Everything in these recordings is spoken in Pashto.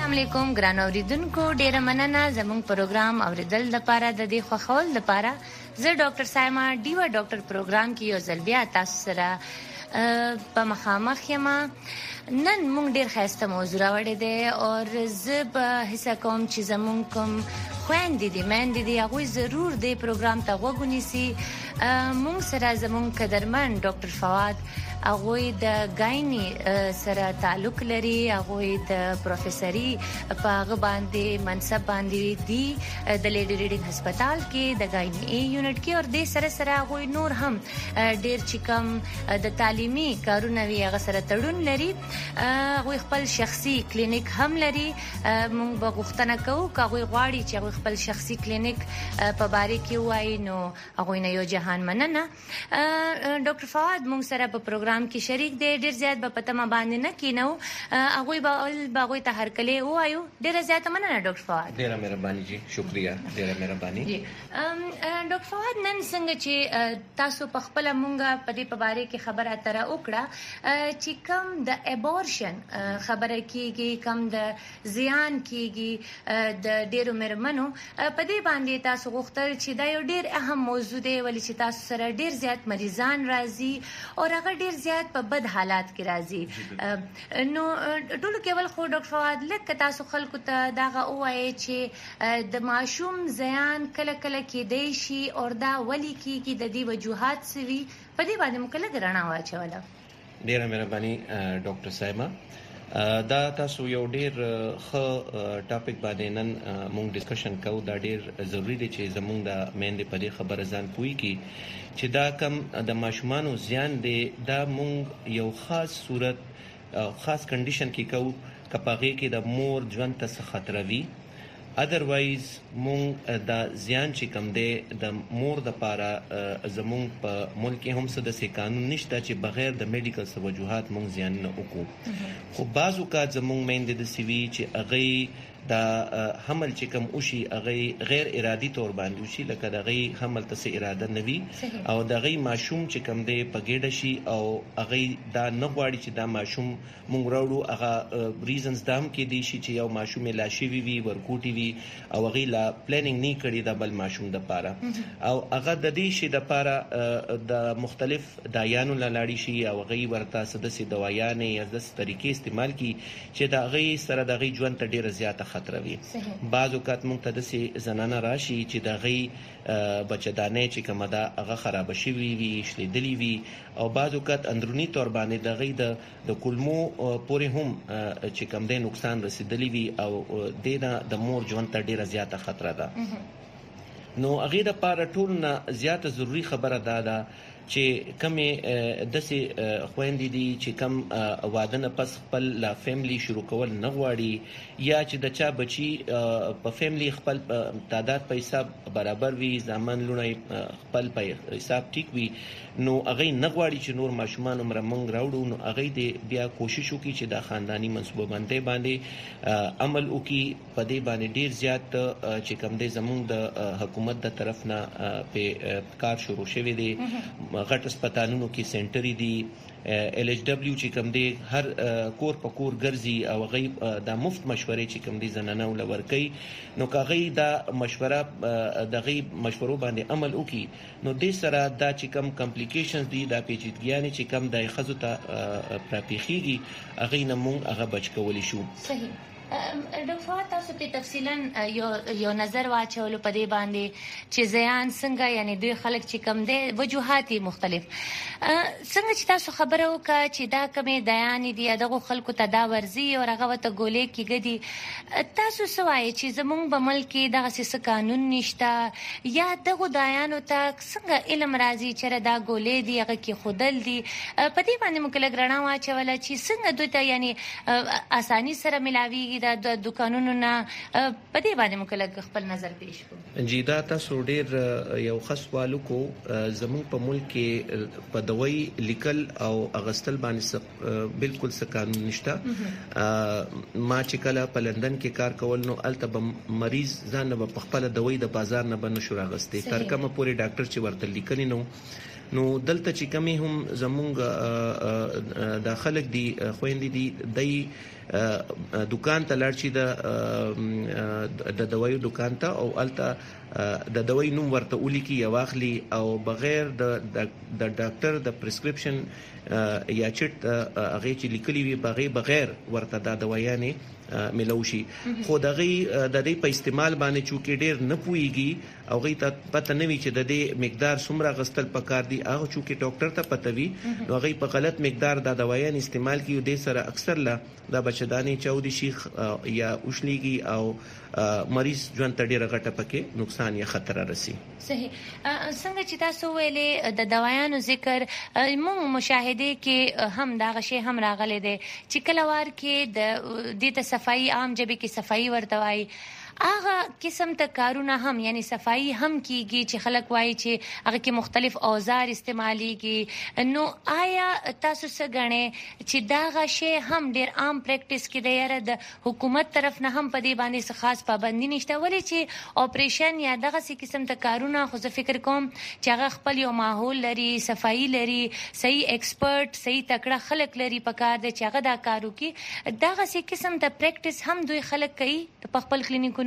السلام علیکم ګران اوریدونکو، ډیره مننه زموږ پروګرام اوریدل لپاره د دې خوښول لپاره. زه ډاکټر سایما ډیوا ډاکټر پروګرام کې یو ځل بیا تاسو سره په مخامخ یم. نن موږ ډیر ښایسته موضوع راوړی دی او زه به هڅه کوم چې زموږ کوم خویندې دي میندې دي هغوی ضرور دې پروګرام ته غوږ ونیسي. موږ سره زموږ قدرمن ډاکټر فواد هغوی د ګایني سره تعلق لري، هغوی د پروفیسوري په هغه باندې منصب باندې دي د لیډي ریډینګ هسپتال کې د ګایني یونټ کې، او د سره سره هغوی نور هم ډیر چې کم د تعلیمي کارونه وی هغه سره تړون لري. هغوی خپل شخصي کلینیک هم لري. موږ به غوښتنه کوو که هغوی غواړي چې هغوی خپل شخصي کلینیک په باره کې ووایي، نو هغوی نه یو جهان مننه. ډاکټر فواد موږ سره په پروګرام کې شریک دی. ډیر زیات به په تمه باندې نه کینو، هغوی به هغوی ته هرکلی ووایو. ډیره زیاته مننه ډاکټر فواد. ډیره مهرباني جی، شکریه، ډیره مهرباني. ډاکټر فواد نن څنګه چې تاسو په خپل مونږه په دې په باره کې خبره اتره وکړه چې کم د ابورشن خبره کیږي، کم د زیان کیږي د ډیرو مېرمنو، په دې باندې تاسو غوښتل چې دا یو ډیر اهم موضوع دی، ولې چې تاسو سره ډیر زیات مریضان راځي او هغه ډیر زیات په بد حالات کې راځي. نو ټولو کې ول خو ډاکټر فواد لکه تاسو خلکو ته داغه وایي چې د ماشوم زیان کله کله کېدی شي او دا ولې کېږي، د دې وجوهات څه وي، په دې باندې موږ کله رڼا واچوله. ډیره مهرباني ډاکټر سایما. دا تاسو یو ډیر ښه ټاپک باندې نن مونږ ډسکشن کوو. دا ډیر ضروری دی چې زمونږ د میندې په دې خبره ځان پوي کی چې دا کم د ماشومانو زیان دی، دا مونږ یو خاص صورت خاص کنډیشن کې کوو کپاغه کې د مور ژوند ته خطر وي. ادروایز مونږ د زیان چې کم دی د مور د پاره زمونږ په ملک هم څه د قانون نشته چې بغیر د میډیکل وجوهات مونږ زیان نه وکړو. خو بعض اوقات زمونږ میندې د سیوی چې هغه دا حمل چې کوم اوشي هغه غیر ارادي تور باندې اوشي، لکه دغه حمل ته اراده نه وي او دغه ماشوم چې کوم دی په ګډه شي او هغه دا نه غواړي چې دا ماشوم مونږ راوړو. هغه ریزنز دام کې دي شي چې یو ماشوم لا شي وي ورکوټي وي او هغه لا پلانینګ نه کړی د بل ماشوم د پاره، او هغه د دې شي د پاره د مختلف دایانو لاړی شي او هغه ورته سدسي دوايانې یا د طریقې استعمال کی چې دا هغه سره دغه ژوند ته ډیره زیاته خطر وي. بعض اوقات مونږ ته د زنانه راشي چې دغه بچدانه چې کومه دا هغه خراب شي وي شلیدلی وي، او بعض اوقات اندرونی تور باندې دغه د کولمو پورې هم چې کوم د نقصان رسیدلی وي او د مور ژوند ته ډیره زیاته خطر ده. نو هغه د پاره ټول نه زیاته ضروری خبره ده چې کمې داسې خويندې دي چې کم واده نه پس خپل لا فیملی شروع کول نه غواړي، یا چې د چا بچي په فیملی خپل تعداد په حساب برابر وي، ځامن لونه خپل په حساب ټیک وي، نو هغه نه غواړي چې نور ماشومان عمر منګ راوړو. نو هغه دې بیا کوشش وکړي چې د خاندانی منصوبه بندۍ باندې عمل وکړي. په دې باندې ډیر زیات چې کم دې زموږ د حکومت د طرف نه په کار شروع شوی دی. غټ هسپتالونو کې سنټري دي، LHW چې کوم دی هر کور په کور ګرځي او غي د مفت مشورې چې کوم دی زنانه ولور کوي. نو کاغی دا مشوره دغه مشورو باندې عمل وکي، نو د سره دا چې کوم کمپلیکیشنز دي دا پیچیدګیانې چې کوم د خزو ته پراپیخيږي هغه نه مونږ هغه بچ کولی شو. صحیح. ډاکټر فواد تاسو په تفصیلا یو نظر واچولو په دې باندې چې زیان څنګه، یعنی دوی خلک چې کم دي وجوهات مختلف څنګه چې تاسو خبره وکړه چې دا کمې دیانې دي دغه خلکو ته دا ورزي او هغه ته ګولې کېږي، تاسو څه وایي چې زمونږ په ملک کې دغه څه قانون نشته یا دغه دیانو ته څنګه علم راځي چې دا ګولې دي هغه کې خودل دي؟ په دې باندې موږ لږ رڼا واچوله چې څنګه دوی ته یعنی اساني سره ملاويږي د دکانونو نه. په دې باندې موږ لږ خپل نظر پیش کوو. جی دا تاسو ډیر یو خاص والو کو زموږ په ملک کې په دوی لیکل او اغستل باندې بالکل څه قانون نشته. ما چې کله په لندن کې کار کول نو الته مریض ځان په خپل دوی د بازار نه بنه شو راغستې تر کومه پوری ډاکټر چې ورته لیکلی نو نو دلته چې کمی هم زمونږ د خلک دي خويندې دي د دکان ته لاړ شي د دوايو دکان ته او الته د دوايي نوم ورته ولیکي یا واخلي او بغیر د ډاکټر د پرسکرپشن یا چټ هغه چې لیکلي وي بغیر ورته د دوايانې ملوشي خو دغه د دې په استعمال باندې چې ډیر نه پويږي او غي ته پته نه وي چې د دې مقدار څومره غستل پکار دي هغه چې ډاکټر ته پته وي نو غي په غلط مقدار د دوايان استعمال کیو د سره اکثر لا د بچداني چودي شیخ یا اوشليږي او مریض ژوند ته ډیره غټه پکې نقصان یا خطر رسي. صحیح. څنګه چې تاسو ویلې د دوايانو ذکر موږ مشاهده کې هم دا غشي هم راغلي دي چې کله وار کې د دې ته صفائی عام جبه کې صفائی ورتوي هغه قسم ته کارونه هم یعنی صفائی هم کیږي چې خلک وایي چې هغه کې مختلف اوزار استعماليږي نو آیا تاسو څه غنئ چې دا غشي هم ډیر عام پریکټیس کې دی یاره د حکومت طرف نه هم په دې باندې خاص پابندي نشته ولې چې اپریشن یا دغه څه قسم ته کارونه خو زه فکر کوم چې هغه خپل یو ماحول لري صفائی لري صحیح ایکسپرت صحیح تکړه خلک لري پکار دي چې هغه دا کارو کې دغه څه قسم ته پریکټیس هم دوی خلک کوي په خپل کلینیکونو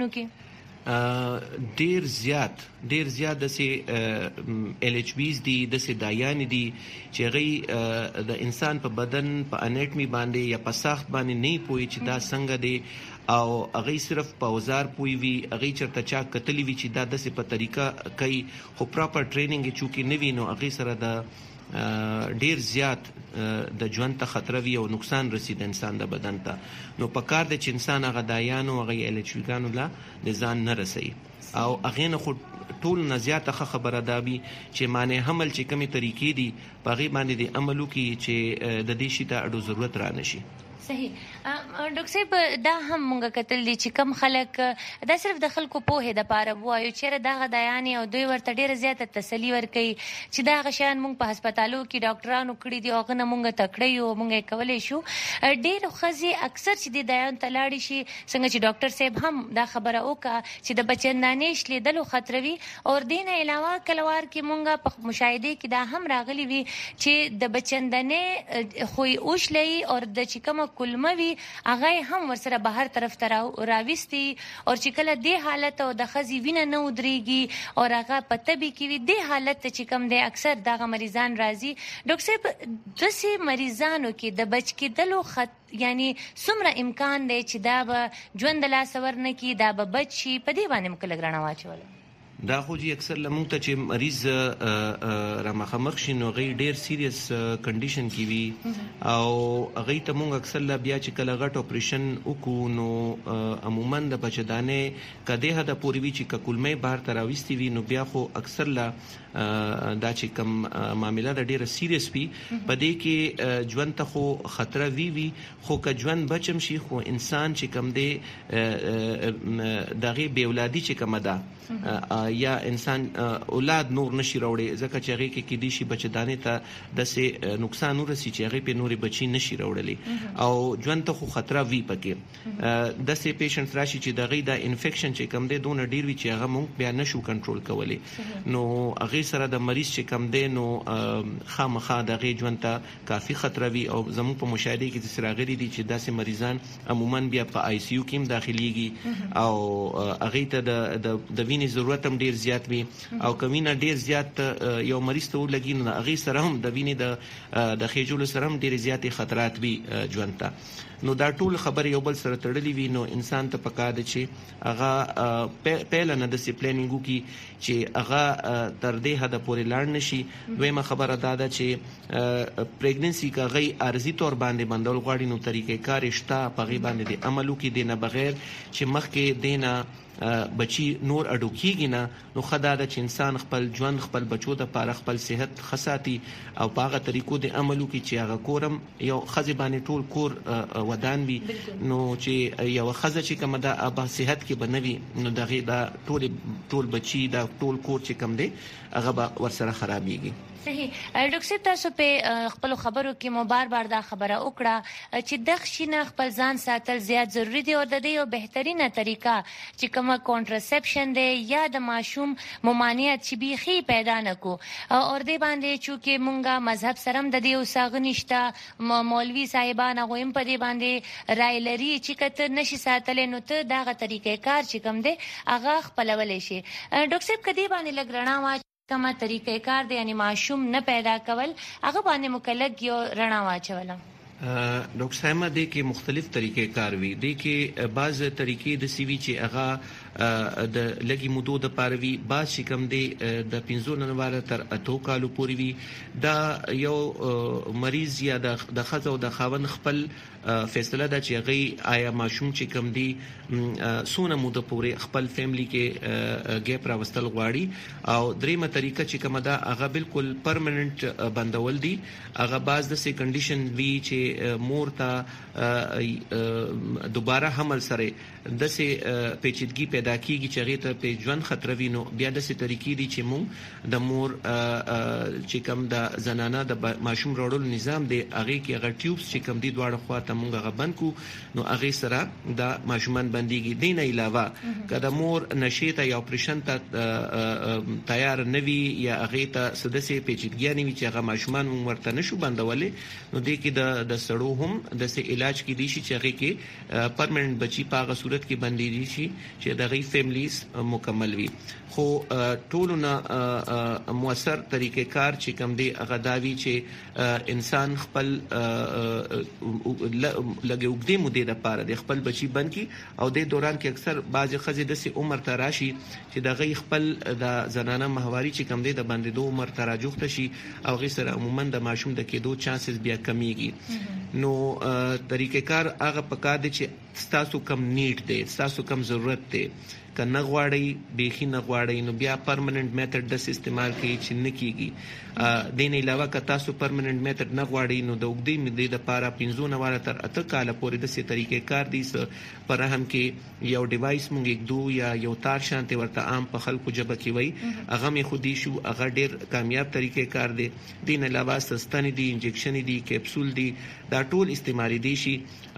ډیر زیات د سي ال ایچ بیز دي د سي دایان دي چې غي د انسان په بدن په انټمی باندې یا په ساخت باندې نه پوي چې دا څنګه دي او هغه صرف په اوزار پوي وي هغه چرته چا کتلی وي چې دا د سي په طریقه کوي خو پراپر ټریننګ چوکي نه وي نو هغه سره د ډیر زیات د ژوند ته خطر وي او نقصان رسید انسان د بدن ته نو پکار د چې انسان هغه دایانو هغه الچوګانو لا د ځان نه رسي او هغه نه خو ټول نه زیاته خبره ده بي چې معنی حمل چې کومي طریقې دي په غي باندې د عملو کې چې د دې شي ته اډو ضرورت را نشي. صحیح. ډاکټر صاحب دا هم مونږ کتل دي چې کم خلک دا صرف د خلکو په د پاره وایو چې دا غدایانې او دوی ورته ډیره زیاته تسلی ورکړي چې دا غشان مونږ په هسپتالو کې ډاکټرانو کړی دي او غنه مونږ تکړه یو مونږ کولای شو ډیر خزي اکثر چې د دایان تلاړي شي څنګه چې ډاکټر صاحب هم دا خبره وکړه چې د بچندانې شلیدلو خطر وي او دین علاوه کلوار کې مونږ په مشاهده کې دا هم راغلي وي چې د بچندانې خو اوشلي او د چکم کلموي هغه هم ورسره بهر طرف ته راوستي او چې کله دې حالت او د خزي وینه نه ودرېږي او هغه پته به کې دې حالت چې کم دی اکثر دغه مریضان راځي ډاکټر صاحب دسي مریضانو کې د بچ کېدلو یعنی څومره امکان دی چې دا به ژوند لا سور نه کی دا به بچي په دې باندې مکل غړنه واچول دا خو جی اکثر لمونږ ته چې مریض را مخامخ شي نو غي ډیر سیریس کنډیشن کی وي او غي ته مونږ اکثر لا بیا چې کله غټ اپریشن وکړو نو عموما د بچدانې کده هدا پوری وی چې کولمې بهر تراويستي وي نو بیا خو اکثر لا دا چې کم معاملې د ډیره سیریس وي په دې کې ژوند ته خو خطر وی خو که ژوند بچم شي خو انسان چې کم دی دغه بے اولادي چې کم ده یا انسان اولاد نور نشي راوړي ځکه چې هغه کې دي شي بچدانې ته د سه نقصان ورسي چې هغه په نوري بچي نشي راوړلي او ژوند ته خو خطر وی پکې د سه پیشنټ راشي چې دغه د انفیکشن چې کم دی دونه ډیر وی چې هغه مونږ بیا نشو کنټرول کولی نو هغه سره د مریض چې کم دی نو خامخا دغه ژوند ته کافي خطر وی او زموږ په مشاهده کې د سراغلي دي چې داسې مریضان عموما بیا په آی سی یو کې داخليږي او هغه ته د وینې ضرورت هم ډیر زیات وي او کومینه ډیر زیات یو مریض ته ولګي نو هغه سره هم د وینې د خېجولو سره هم ډیر زیاتې خطرات وي ژوند ته نو دا ټول خبر یو بل سره تړلې وي نو انسان ته پکار دي چې هغه پهل نه د سپلینینګو کې چې هغه تر دې حد پورې لاړ نشي دویمه خبره دا ده چې پریګننسي کا غي ارزي تور باندې بندول غواړي نو طریقې کار شته په غي باندې د عملو کې دینه بغیر چې مخکې دینه بچي نور اډو کیږي نه نو خدای د انسان خپل ژوند خپل بچو د پاره خپل صحت خصاتی او پاغه طریقو د عملو کې چې هغه کورم یو خزي باندې ټول کور ودان وي نو چې یو خزه چې کوم د ابا صحت کې بنوي نو دغه دا ټول بچي دا ټول کور چې کوم دی هغه ورسره خرابيږي صحیح. ډاکټر صاحب تاسو په خپل خبرو کې مو بار دا خبره وکړه چې د خښینه خپل ځان ساتل زیات ضروری دی او د دې یو بهترینه طریقه چې کومه کانټرسپشن دی یا د ماشوم ممانعت چې بیخي پیدا نکو او دې باندې چې مونږه مذهب سره د دې وساغ نشته مولوي صاحبان هغه هم په دې باندې رائے لري چې کته نشي ساتلې نو ته دغه طریقې کار چې کوم دی هغه خپلولې شي. ډاکټر صاحب کدی باندې لګرنا کومه طریقې کار دی یعنی معشوم نه پیدا کول هغه باندې مکلک یو رڼا واچوله؟ ډاکټر سایما د کې مختلف طریقې کار وی د کې بعض طریقې د سی وی چې هغه د لګي مودو د پاروي بعض چې کم دی د 15 نومبر تر 8 کالو پورې وی دا یو مریض یا د خزو د خاون خپل فیصله ده چې هغه آیا معشوم چې کم دی سونه موده پورې خپل فیملی کې ګیپ راوستل غواړي او دریمه طریقه چې کومه ده هغه بالکل پرمننت بندول دي. هغه بعض د سې کنډیشن وی چې مور ته دوباره حمل سره د سې پیچیدګي پیدا کیږي چې هغه ته په ژوند خطر وینو بیا د سې طریقې دي چې مونږ د مور چې کوم د زنانه د ماشوم راوړل نظام دی هغه کې هغه ټیوبس چې کوم دي دواړه خواته مونږ هغه بند کو نو هغه سره د ماشومان بنديږي. دین علاوه کله مور نشي ته یا اپریشن ته تیار نوي یا هغه ته سدسه پیچیدګي نوي چې هغه ماشومان مونږ ورته نشو بندولې نو د کې د سړو هم د سې علاج کې دي چې هغه کې پرمننت بچي په هغه صورت کې بندي دي چې د غي فیملیز مکمل وي. خو ټولونه موثر طریقې کار چې کوم دی هغه داوی چې انسان خپل لګي وګدي مودې د پاره د خپل بچي بند کی او د دوران کې اکثر بعض خزې د سې عمر ته راشي چې د غي خپل د زنانه ماهواري چې کوم دی د باندې دوه عمر ته راجوخته شي او غي سره عموما د ماشوم د کېدو چانسز بیا کمیږي. نو طریقې کار هغه پکار دي چې تاسو کم نیډ دی تاسو کم ضرورت دی کنه غواړي بيخي نه غواړي نو بیا پرمننت میتھډ د استعمال کوي چې نه کیږي. دین علاوه که تاسو پرمننت میتھډ نه غواړي نو د وګړي مې د لپاره 15 نومبر تر 8 کال پورې د سې طریقې کار دي پر هم کې یو ډیوایس مونږ یک دو یا یو تار شانته ورته عام په خلکو جبه کې وای هغه مې خودي شو هغه ډیر کامیاب طریقې کار دي. دین علاوه سستنی دي انجکشن دي کیپسول دي دا ټول استعمالي دي شي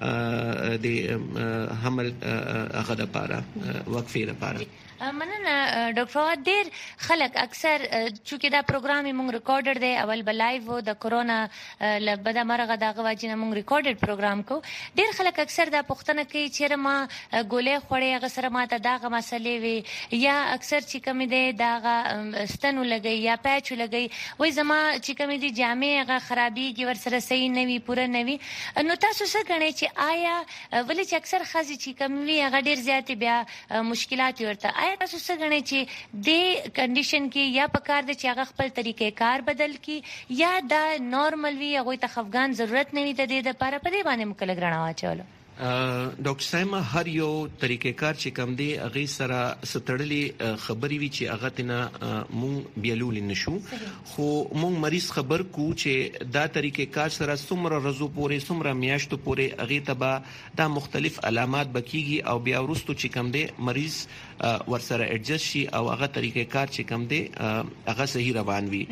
د حمل هغه د لپاره وقفه لپاره. مننه ډاکټر. ډیر خلک اکثر چې دا پروګرام موږ ریکارډر دی اول به لایو و د کورونا لبدا مرغه دغه واجنه موږ ریکارډډ پروګرام کو. ډیر خلک اکثر دا پوښتنه کوي چې ما ګولې خوري هغه سره ماته دغه مسلې وي یا اکثر چې کوم دی دغه ستنو لګي یا پېچ لګي وای زما چې کوم دی جامې هغه خرابيږي ور سره صحیح نه وي پوره نه وي. نو تاسو څه غنئ چې آیا ولې چې اکثر خزي چې کوم وي هغه ډیر زیات بیا مشکلات ورته آیا تاسو څه غنئ چې د کنډیشن کې یا پکار د چې هغه خپل طریقې کار بدل کی یا دا نورمال وی هغه ته افغان ضرورت نه وي د دې لپاره په دې باندې مکلګ رڼا واچول؟ ډاکټر سایما هر یو طریقې کار چې کوم دی هغه سره ستړلې خبري وی چې هغه تنه مونږ بیلول نشو خو مونږ مریض خبر کو چې دا طریقې کار سره څومره رزو پورې څومره میاشتو پورې هغه تبا دا مختلف علامات بکیږي او بیا ورستو چې کوم دی مریض ورسره ایڈجسټ شي او هغه طریقې کار چې کوم دی هغه صحیح روان وي.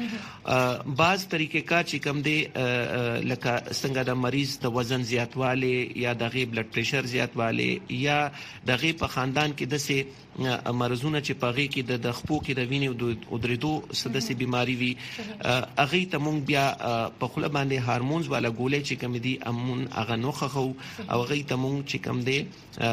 بعض طریقې کار چې کوم دی لکه څنګه د مریض د وزن زیاتواله یا د بلډ پریشر زیاتواله یا دغه په خاندان کې د سه مرزونه چې پاغي کې د خپو کې د وینې او درېدو سدسي بيماري وي اغه ته مونږ بیا په خله باندې هورمونز والا ګولې چې کوم دي امون اغه نوخه خو او اغه ته مونږ چې کوم دي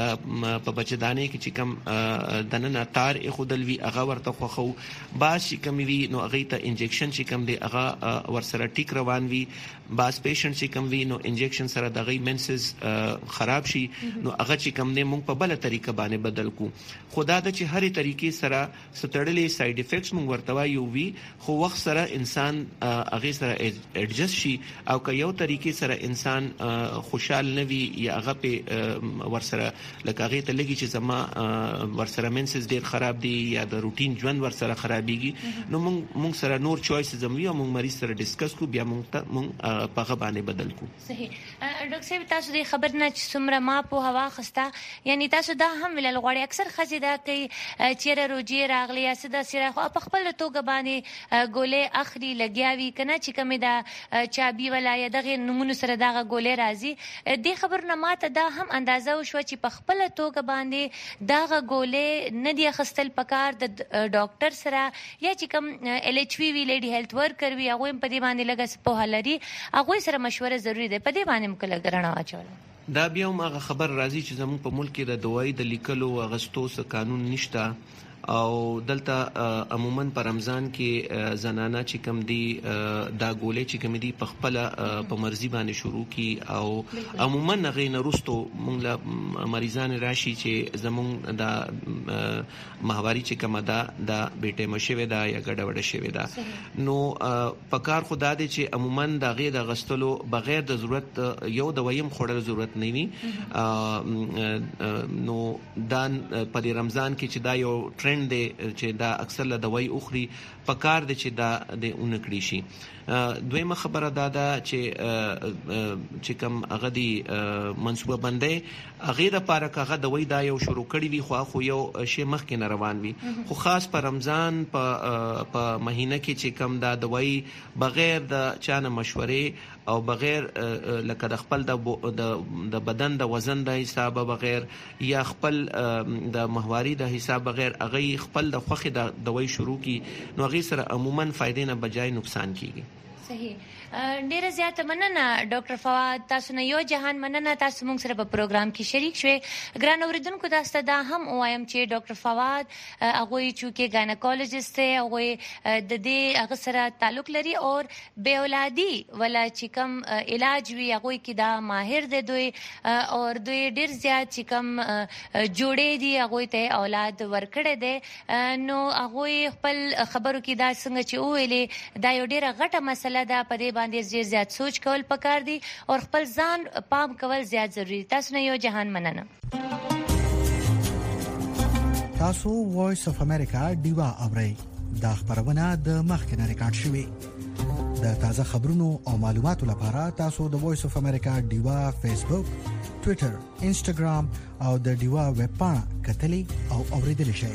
په بچدانې کې چې کوم دنه تار خودل وی اغه ورته خو باز چې کوم وی نو اغه ته انجکشن چې کوم دي اغه ورسره ټیک روان وي. باز پیشنټ چې کوم وی نو انجکشن سره دغه منسز خراب شي نو هغه چې کوم نه مونږ په بل طریقه باندې بدل کو. خدا د چې هرې طریقې سره ستړلې ساید افیکټس مونږ ورته وایو وی خو وخت سره انسان هغه سره ایڈجسټ شي او که یو طریقې سره انسان خوشحال نوي یا هغه په ورسره لکه هغه ته لګي چې زما ورسره منسز ډیر خراب دي یا د روټین ژوند ورسره خرابيږي نو مونږ سره نور چويس زموږ مونږ مریض سره ډیسکس کو بیا مونږ په هغه باندې بدل کو. صحیح. ډاکټر صاحب تاسو د خبر نه چې څومره ما په هوا خسته یعنی تاسو دا هم ویل غواړي اکثر ښځې دا کوي چیرې روجي راغلی یا څه داسې خو په خپله توګه باندې ګولۍ اخلي لګیا وي که نه چې کومې دا چابي والا یا دغې نومونو سره دغه ګولۍ راځي دې خبرو نه ماته دا هم اندازه وشوه چې په خپله توګه باندې دغه ګولۍ نه دي اخیستل پکار د ډاکټر سره یا چې کوم LHV وي لیډي هیلث ورکر وي هغوی هم په دې باندې لږه څه پوهه لري هغوی سره مشوره ضروري ده په دې باندې هم که لږ رڼا واچوله دا بیا هم هغه خبر راځي چې زموږ په ملک کې د دوایي د لیکلو اغستو څه قانون نشته او دلته عموما په رمضان کې زنانه چې کوم دي دا ګولې چې کوم دي په خپل په مرزي باندې شروع کی او عموما غي نرستو مونږ له مریضان راشي چې زمونږ دا ماهواري چې کوم دا بیټه مشوي دا یا ګډه وډه شوی دا نو پکار خدا دې چې عموما دا غي د غستلو بغیر د ضرورت یو د ویم خورل ضرورت نه وي نو دا په رمضان کې چې دا یو ټرند دی چې دا اکثر له دوايي اخري پکار دي چې دا د اونکړي شي دویمه خبره دا ده چې کوم هغه دی منصوبه بندي هغه د پاره کاغه دوايي دا یو شروع کړی وي خو یو شی مخکې نه روان وي خو خاص په رمضان په مهینه کې چې کوم دا دوايي بغیر د چانه مشورې او بغیر لکه د خپل د بدن د وزن د حساب بغیر یا خپل د ماهواري د حساب بغیر هغه خپل د خوخي د دوايي شروع کی نو هغه سره عموما فائدې نه بجای نقصان کیږي صحیح ډیره زیاته مننه ډاکټر فواد تاسو نه یو جهان مننه تاسو موږ سره په پروګرام کې شریک شوي ګران اوریدونکو تاسو دا هم وایم چې ډاکټر فواد هغه چې ګاینکولوژیست دی هغه د دې هغه سره تعلق لري او بے اولادي ولا چې کوم علاج وی هغه کې دا ماهر دی دوی او دوی ډیر زیات چې کوم جوړې دي هغه ته اولاد ورکړي دي نو هغه خپل خبرو کې دا څنګه چې ویلې دا یو ډیره غټه مسله ده په دې باندې ډیر زیات سوچ کول پکار دي او خپل ځان پام کول زیات ضروری دي تاسو نه یو جهان مننه تاسو وایس اف امریکا دیوا اورئ دا خبرونه د مخکنه ریکارډ شوې د تازه خبرونو او معلوماتو لپاره تاسو د وایس اف امریکا دیوا فیسبوک ټوئیټر انسټاګرام او د دیوا ویب پاڼه کتلی او اوریدل شئ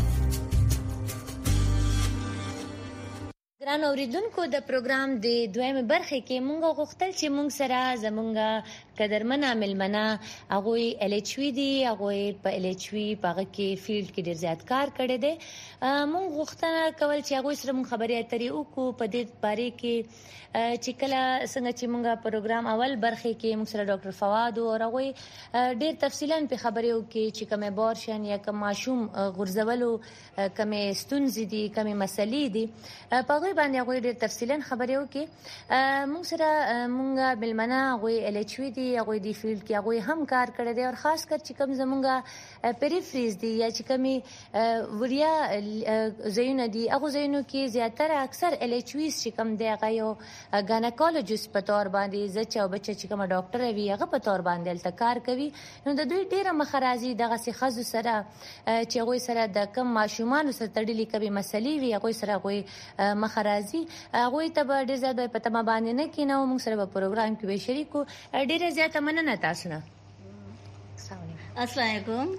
ګران اوریدونکو د پروګرام د دویمه برخه کې مونږ غوښتل چې مونږ سره زمونږ قدرمنه ملمنه هغه LHV دي هغه په LHV په کې فیلډ کې ډیر زیات کار کړی دی مونږ غوښتنه کول چې هغه سره مونږ خبرې اترې وکړو په دې باره کې چې کله څنګه چې مونږه پروګرام اول برخه کې مونږ سره ډاکټر فواد او هغه ډیر تفصیلا په خبرې وکړي چې کوم بورشن یا کوم ماشوم غرزولو کوم ستونزې دي کوم مسلې دي په باندې هغه ډېر تفصیلا خبرې وکړي موږ سره موږ بلمنه هغه LHV دي هغه دی فیلډ کې هغه هم کار کړی دی او خاص کر چې کوم زمونږه پیریفریز دي یا چې کومي وریا زینو دي هغه زینو کې زیاتره اکثر LHV چې کوم دی هغه یو ګاینکولوژیست په تور باندې زچ او بچ چې کوم ډاکټر وي هغه په تور باندې الته کار کوي نو د دوی ډیره مخرازي دغه سي خزو سره چې هغه سره د کم ماشومان سره تړلې کوي مسلې وي هغه سره هغه مخرازي هغه ته به ډیر زیات په تمه باندې نه کینو موږ سره په پروګرام کې به شریکو ډیر زیات مننه تاسو نه السلام علیکم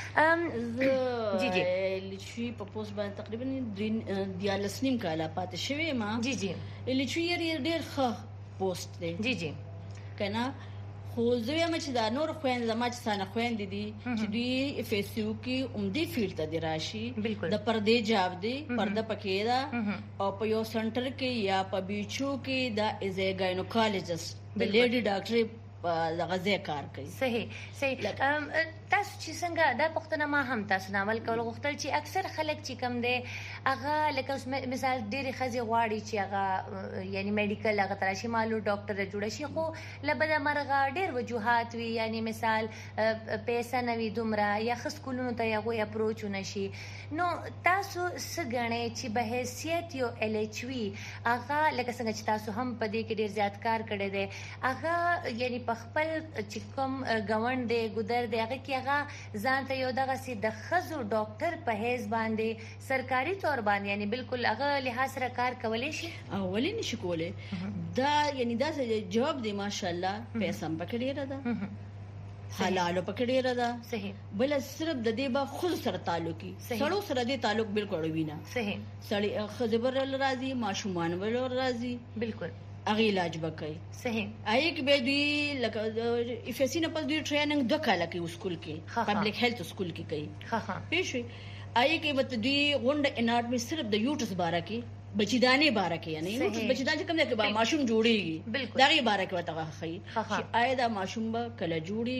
جی جی لچوی په پوسټ باندې تقریبا 13 کاله پاتې شوی ما جی جی لچوی ډیر ښه پوسټ دی جی جی کنه خو زه یم چې دا نور خويند زما چې ثانه خويند دي چې دوی فیسبوک کې عمدي فیلډ ته دی راشي د پردې جواب دی پرده پکې دا او په یو سنټر کې یا په بیچو کې دا از ا ګاینکولوژیست د لیډي ډاکټر لغزه کار کوي صحیح تاسو چې څنګه دا پښتنه ما هم تاسو نامل کول غوښتل چې اکثر خلک چې کم دي هغه لکه مثال ډېری خزي غواړي چې هغه یعنی میډیکل هغه تراشي مالو ډاکټر جوړ شي خو لبد مرغه ډېر وجوهات وي یعنی مثال پیسې نوي دومره یا خسکولونو ته یو اپروچ نشي نو تاسو څنګه چې به حیثیت یو LHV هغه لکه څنګه چې تاسو هم په دې کې ډېر زیات کار کړی دی هغه یعنی په خپل چې کوم غوند دی ګذر دی هغه کې هغه ځان ته یو دغه سي د خزو ډاکټر په هیڅ باندې سرکاري تور باندې یعنی بالکل هغه له سره کار کولای شي اولین نشي کولای دا یعنی دا جواب دی ماشاءالله پیسې هم پکړی را ده حلال پکې ډیر ده صحیح بل صرف د دې با خود سره تعلقي سړو سره دې تعلق بالکل وینا صحیح سړی خزبر راځي ماشومان ول راځي بالکل اغه علاج وکړي صحیح آی کې به دوی لکه افسی نه پس دوی ټریننګ 2 کال کې سکول کې پبلک هیلث سکول کې کوي ها پېښوي آی کې به دوی غونډه اناټمي صرف د یوټس باره کې بچیدانه باره کې یعنی یوټس بچیدان چې کوم دی کې ماشوم جوړيږي دغه باره کې وته خي چې آی دا ماشوم به کله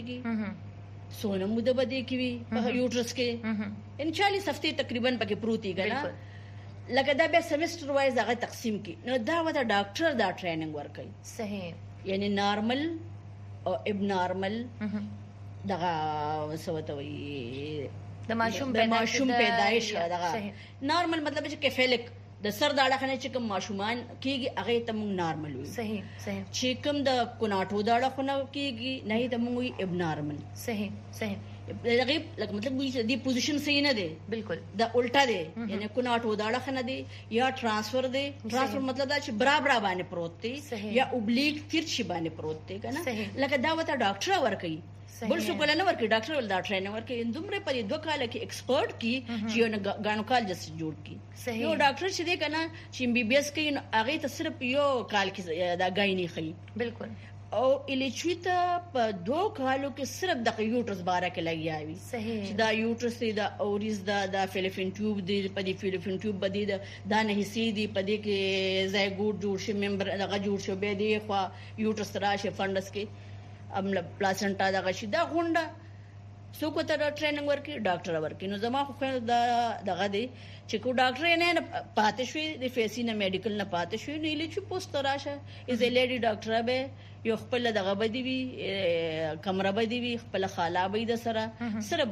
جوړيږي سونه موده بده کوي په یوټس کې ان 40 هفته تقریبا پکې پروتي غلا لکه دا به سمستر وایز هغه تقسیم کی نو دا وته ډاکټر دا ټریننګ ورکړي صحیح یعنی نارمل او اب نارمل دغه وسوته وي د ماشوم پیدایش دغه نارمل مطلب چې کیفلیک د سر داړه خنه چې کوم ماشومان کیږي هغه ته موږ نارمل وي صحیح چې کوم د کوناټو داړه خنه کیږي نه ته موږ اب نارمل صحیح دغه لکه مطلب دې پوزیشن صحیح نه دی بالکل دا الټا دی یعنی کوناټو داړه خنه دی یا ټرانسفر دی ټرانسفر مطلب دا چې برابر باندې پروت دی یا اوبلیک ترچ باندې پروت دی کنه لکه دا وته ډاکټر ورکي بل څه کول نه ورکي ډاکټر ول دا ټرینر ورکي دومره په 2 کال کې ایکسپرت کی چې یو ګانوکالجست جوړ کی یو ډاکټر چې دی کنه چې ام بي بي اس کې هغه ته صرف یو کال کې دا غایني خي بالکل او الیچویتا په 2 کالو کې صرف د یوټرس باره کې لګیاوي صحیح دا یوټرس دی دا اوریز دا فیلوپین ټیوب دی په دې فیلوپین ټیوب باندې دا نه حصے دی په دې کې زایګوټ جوړ شي ممبر دغه جوړ شو به دی خو یوټرس راشه فندس کې امل پلاسنټا دغه شي دا غونډه څوک ته ټریننګ ورکي ډاکټر ورکي نو زما خو دا دغه دی چې کو ډاکټر نه پاتې شوی د فیسی نه میډیکل نه پاتې شوی نه لچ پوسټ راشه از ا لیډي ډاکټر به یو خپل دغه بدی وی کمره بدی وی خپل خاله به د سره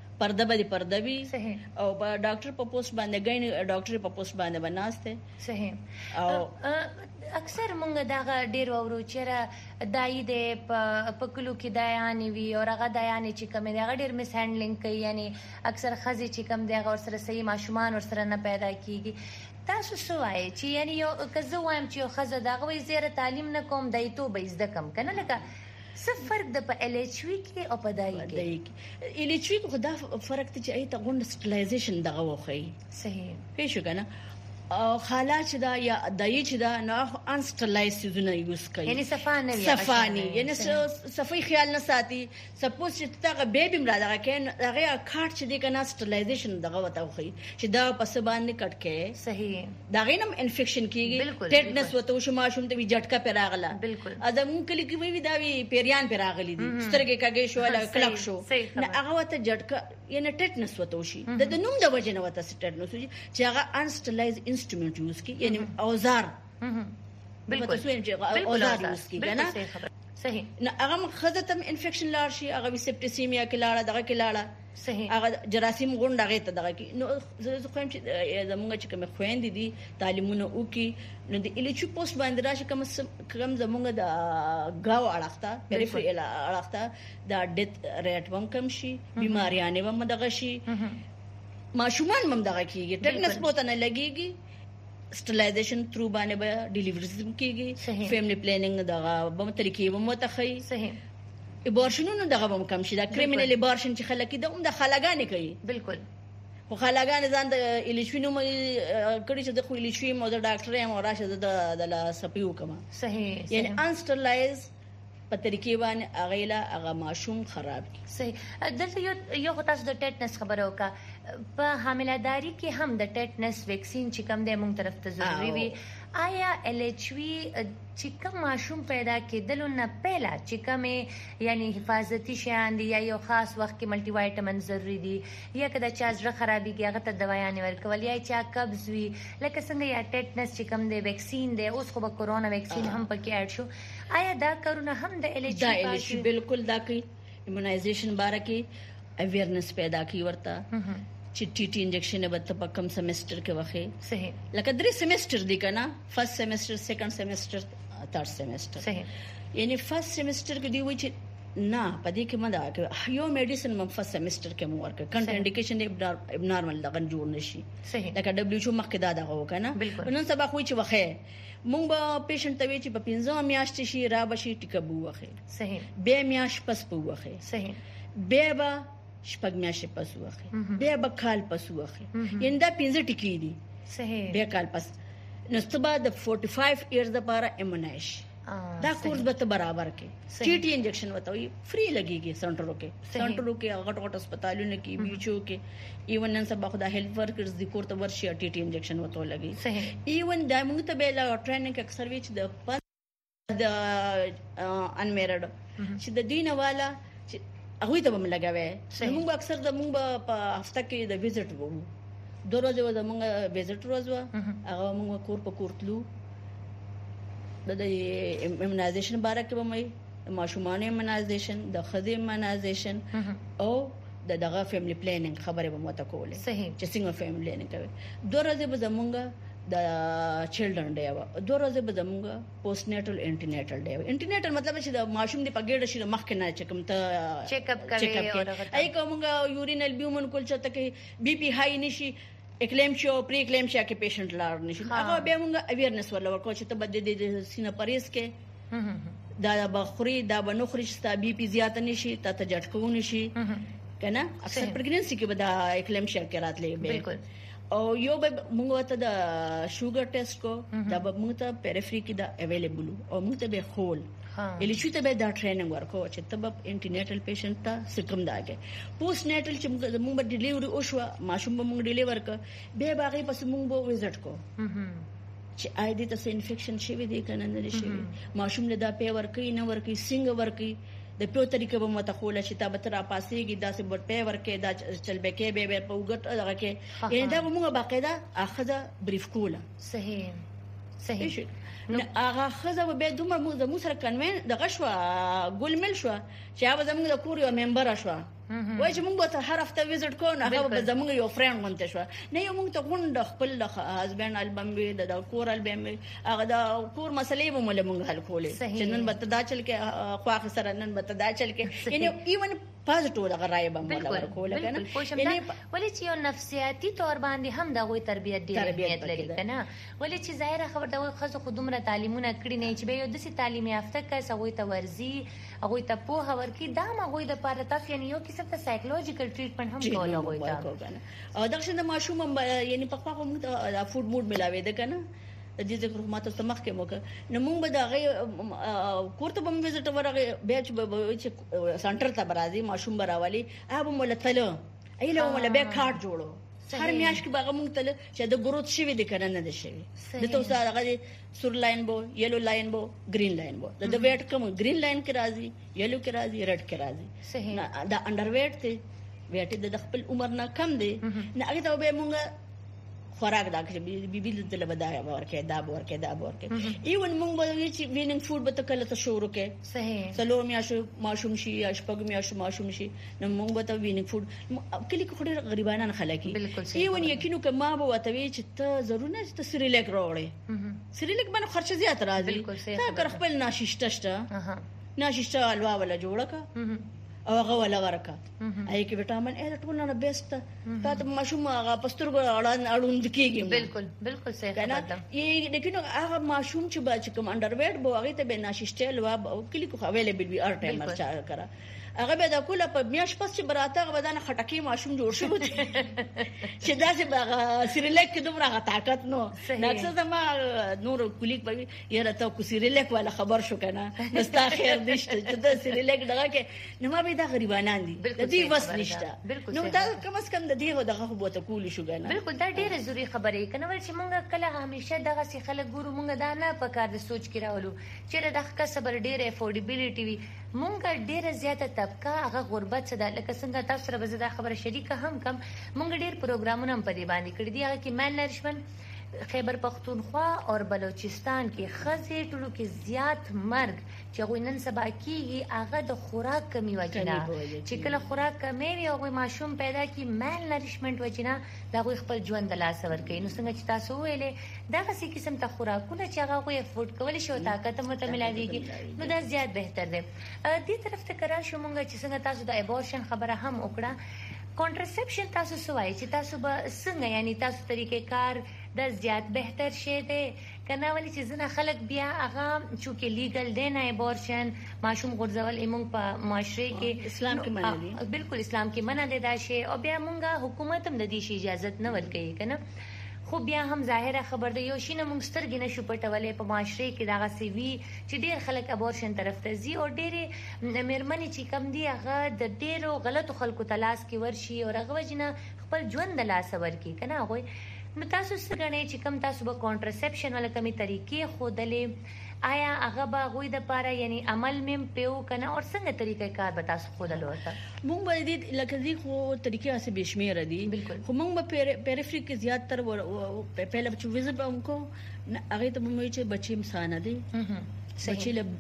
پرده وی او په ډاکټر په پوسټ باندې غین ډاکټر په پوسټ باندې بناسته صحیح او اکثر مونږ دا ډیر ورو چیرې دای دې په کلو کې دایانی وی او هغه دایانی چې کوم دی هغه ډیر مس هانډلینګ کوي یعنی اکثر خزي چې کوم دی هغه سره صحیح ماشومان ور سره نه پیدا کیږي تاسو څه وایي چې یعنی یو کزه وایم چې یو خزه دا غوي زیره تعلیم نه کوم دایته به زده کم کنه لکه څه فرق د په ال ایچ وی کې او په دای کې ال ایچ وی کو دا فرق ته چې ایته غونډ سټلایزیشن دغه وخی صحیح پېښ کنه او حالات چې دا یا دای چې دا نه انسټلایز سيزونه یوز کوي یعنی صفانی یعنی صفای خیال نه ساتي سپوز چې تاغه بیبي مراده کین هغه کارت چې د کنسټلایزیشن دغه وته خو چې دا پس باندې کټ کې صحیح دا غینم انفیکشن کیږي ټیټنس وته شو ماشوم ته جټکا پیراغله بالکل ادم کلی کې وی دا وی پیریان پیراغلی دي سترګې کاږي شو ولا کلک شو نه هغه وته جټکا یعنی ټیټنس وته شي د نوم د وجه نه وته ټیټنس چې هغه انسټلایز انسټرومنت یوز کی یعنی اوزار بالکل اوزار یوز کی کنه صحیح نه هغه خزتم انفیکشن لار شي هغه سپټیسیمیا کې لاړه دغه کې لاړه صحیح هغه جراثیم غونډه غي ته دغه کې نو زه خو هم چې زمونږ چې کوم خويندې دي تعلیمونه وکي نو د الیچو پوسټ باندې راشي کوم زمونږ د گاو اړخته پریفرال اړخته دا ډیث ریټ هم کم شي بیماریانه هم دغه شي ماشومان هم دغه کیږي ټیټنس بوته نه لګيږي سټلایزیشن تھرو باندې به ډیلیوري کیږي فیملی پلانینګ دغه به طریقې به متخی صحیح ابورشنونو دغه هم کم شي دا کریمینل ابورشن چې خلک دا هم د خلاګانې کوي بالکل خو خلاګانې ځان د الیچوینو مې کړي چې د خو الیچوی مو د ډاکټر یم او راشه د لا سپیو کما صحیح یعنی انسټلایز په طریقې باندې اغیلا هغه ماشوم خراب کی صحیح دلته یو تاسو د ټیټنس خبره وکا په حاملاداری کې هم د ټیټنس ویکسین چې کوم د مونږ طرف ته ضروری وي آیا ال ایچ وی چې کوم ماشوم پیدا کېدل نه پهلا چې کوم یعنی حفاظتي شیان دي یا یو خاص وخت کې ملټي وایټامین ضروری دي یا کله چې ازره خرابېږي هغه ته دوايانې ورکول یا چې قبض وي لکه څنګه یا ټیټنس چې کوم د ویکسین دی اوس خو به کورونا ویکسین هم پکې اډ شو آیا دا کارونه هم د ال ایچ وی بالکل دا کوي ایمونایزیشن باره کې اویرنس پیدا کی ورته چې ټي ټي انجکشن به ته په کم سیمستر کې وخه صحیح لکه 3 سیمستر دی کنه فرست سیمستر سیکنډ سیمستر ثرد سیمستر صحیح یعنی فرست سیمستر کې دی و چې نه پدې کې مده یو میډیسن من فرست سیمستر کې مو ورکړ کنټ انډیکیشن اب نارمل دغه جوړ نشي لکه دبليو ایچ او مخکې دا دغه وکنه نن سبا خو چې وخه مونږ به پیشنټ ته وی چې په 15 میاشتې شي را بشي ټیکه بو وخه صحیح به میاشت پس بو وخه صحیح به شپږ میاشتې پس وخه به کال پس وخه یندا 15 ټیکې دي صحیح به کال پس نستبا د 45 ایئرز لپاره ایمونایش دا کورس به برابر کې ټي ټي انجکشن وتاوي فری لګيږي سنټرو کې غټ هسپتالونو کې بیچو کې ایون نن سبا خدا هیلث ورکرز د کور ته ورشي ټي ټي انجکشن وته لګي ایون دا موږ ته به لا ټریننګ اکثر وچ د انمیرډ چې د دینه والا هغه ته هم لګاوي موږ اکثر د موږ په هفته کې د وزټ وو 2 ورځې و د موږ وزټ ورځ هغه موږ کور په کور تلو د ایمونایزیشن باره کې به ماشومان ایمونایزیشن د خدي ایمونایزیشن او دغه فیملی پلانینګ خبره به مو ته کوله چې څنګه فیملی پلانینګ کوي 2 ورځې به زمونږ د چیلډرن ډے و 2 ورځې به زمونږ پوسټ نیټل انټی نیټل ډے انټی مطلب چې د ماشوم د پګېډ شي مخکې نه چکم ته چیک اپ کوي ای کومه یورینل بیومن کول چې ته بي پی هاي نشي اکلیمشیا او پری اکلیمشیا کې پیشنټ لار نشي هغه به موږ اویرنس ورل ورکو چې ته بد د سینه پریز کې دا بخوري دا بنخوري چې بي پی زیات نشي ته جټکو نشي کنه اکثر پرګننسي کې به دا اکلیمشیا کې راتلې به او یو به موږ ته د شوګر ټیسټ کو دا به موږ ته پیریفری کې دا اویلیبل او موږ ته به خول الی چې ته به دا ټریننګ ورکو چې ته به انټینیټل پیشنټ ته سکم داګه پوسټ نیټل چې موږ به ډیلیوري او شو ماشوم به موږ ډیلیور ک به باغې پس موږ به وزټ کو چې آی دې ته انفیکشن شي وي دې کنه نه شي ماشوم له دا پی ورکې نه ورکې سنگ ورکې د پیو طریقې به متخوله چې تا به تر پاسېږي دا سه بټ پی ورکې دا چل به کې به په وګټ دغه کې یعنی دا موږ باقاعده اخذ بریف کوله صحیح هغه خزه به دومره مو سره کنوین دغه شو ګل مل شو چې هغه زموږ د کور یو ممبر شو وای چې موږ ته هر هفته وزټ کوو نه هغه به زموږ یو فرند مونته شو نه یو موږ ته غونډه خپل هسبند البم وی د کور البم هغه د کور مسلې به موږ حل کولې چې نن به دا چل کې خواخ سره نن به دا چل کې یعنی ایون پازټیو دغه رائے به موږ ورکول کنه یعنی ولې چې یو نفسیاتي تور باندې هم د غوي تربيت ډیر اهمیت لري کنه ولې چې ظاهره خبر دا خزو خودمره تعلیمونه کړی نه چې به یو دسي تعلیم یافته کس هغه ته ورزي هغه ته په هور کې دا هغه د پاره تاسو یعنی یو قسم ته سایکولوژیکل ټریټمنټ هم کول هغه ته او دغه د ماشوم یعنی په خپل موږ د فود موډ ملاوي ده کنه د دې ذکر ماته سمخ کې موګه نو موږ به دا غي کوړه به وزټ ورغه بیچ به چې سنټر ته برازي ماشوم براوالي هغه مولتله ایله ولا به کارت جوړو هر میاش کې باغه موږ تل چې د ګروث شوی د کنه نه ده شوی د توسه هغه سور لاین بو یلو لاین بو گرین لاین بو د ویټ کوم گرین لاین کې راځي یلو کې راځي ریډ کې راځي صحیح دا انډر ویټ ته ویټ د خپل عمر نه کم دی نه هغه ته به موږ خوراک دا چې بي د لبدایا ورکه دا ورکه ایون موږ به چې ویننګ فود به تکله ته شروع کې صحیح سلور میاشو ماشوم شي یا شپږ میاشو ماشوم شي نو موږ به ته ویننګ فود کلی کو ډېر غریبانان خلک ایون یقینو کما به وتوي چې ته ضرور نه چې سریلک راوړې سریلک باندې خرچ زیات راځي تا کر خپل ناششته الوا ولا جوړه کا او هغه ولا ورکا اې کې وټامین اې ټول نه بیسټ ته ماشوم هغه پسترګو اړوند کېږي بالکل صحیح خبره یې لیکن هغه ماشوم چې با چې کوم انډر ویټ بو هغه ته به ناششته الوا کلی کو اویلیبل وی ار ټایمر چار کرا هغه به دا کوله په میاش پس چې براته هغه بدن خټکی ماشوم جوړ شو چې داسې به سریلک کې دومره طاقت نو ناکسه زما نور کولیک به یاره ته کو سریلک ولا خبر شو کنه نستا خیر نشته چې د سریلک دغه کې نو ما به دا غریبانان دي د دې وس نشته نو دا کم از کم د دې دغه خو بوته کول شو کنه بالکل دا ډیره ضروری خبره کنه ول چې مونږ کله همیشه دغه سي خلک ګورو مونږ دا نه په کار د سوچ کې راولو چې دغه کسب ډیره افورډیبিলিټي وي مونږ ډیره زیاته طبقه هغه غربت څخه د لکه څنګه تاسو سره به زده خبره شریکه هم کم مونږ ډیر پروګرامونه هم په دې باندې کړی دی هغه کې مال نریشمن خیبر پختونخوا او بلوچستان کې خزې ټولو کې زیات مرګ چې غوینن سبا کیږي هغه د خوراک کمی وجنه چې کله خوراک کمی وي او ماشوم پیدا کی مال نریشمنت وجنه دا غوي خپل ژوند د لاس ور کوي. نو څنګه چې تاسو ویلې دا غسي قسم ته خوراکونه چې هغه غوي افورد کول شي او طاقت مت ملاويږي نو دا زیات بهتر دی. دې طرف ته کرا شو مونږ چې څنګه تاسو د ابورشن خبره هم وکړه. کنټرسپشن تاسو سوای چې تاسو به څنګه یعنی تاسو طریقې کار د زیات بهتر شي دی کنه ولی چې زنه خلک بیا هغه چې لیګل دی نه ابورشن ماشوم غرزول ایمون په معاشره کې اسلام کې منع دي بالکل اسلام کې منع دي دا شی او بیا مونږه حکومت هم د دې شی اجازه نه ورکوي کنه خو بیا هم ظاهره خبر دی یو شی نه مونږ سترګې نشو پټولې په معاشره کې دا غسوي چې ډیر خلک ابورشن طرف ته ځي او ډېر مېرمنې چې کم دي هغه د ډیرو غلطو خلکو تلاش کې ورشي او هغه وجنه خپل ژوند د لاس ورکی کنه هغه نو تاسو څنګه چې کم تاسو به کنټرسپشن ولا کمی طریقې خودلې آیا هغه به غوي د پاره یعنی عمل مم پیو کنه او څنګه طریقې کار به تاسو خودلو ورته مونږ به دې لکه دې خو طریقې اسه بشمیره دي خو مونږ به پیریفری کې زیات تر پهله چې ویزه به موږ هغه ته مونږ چې بچي انسان دي بچي له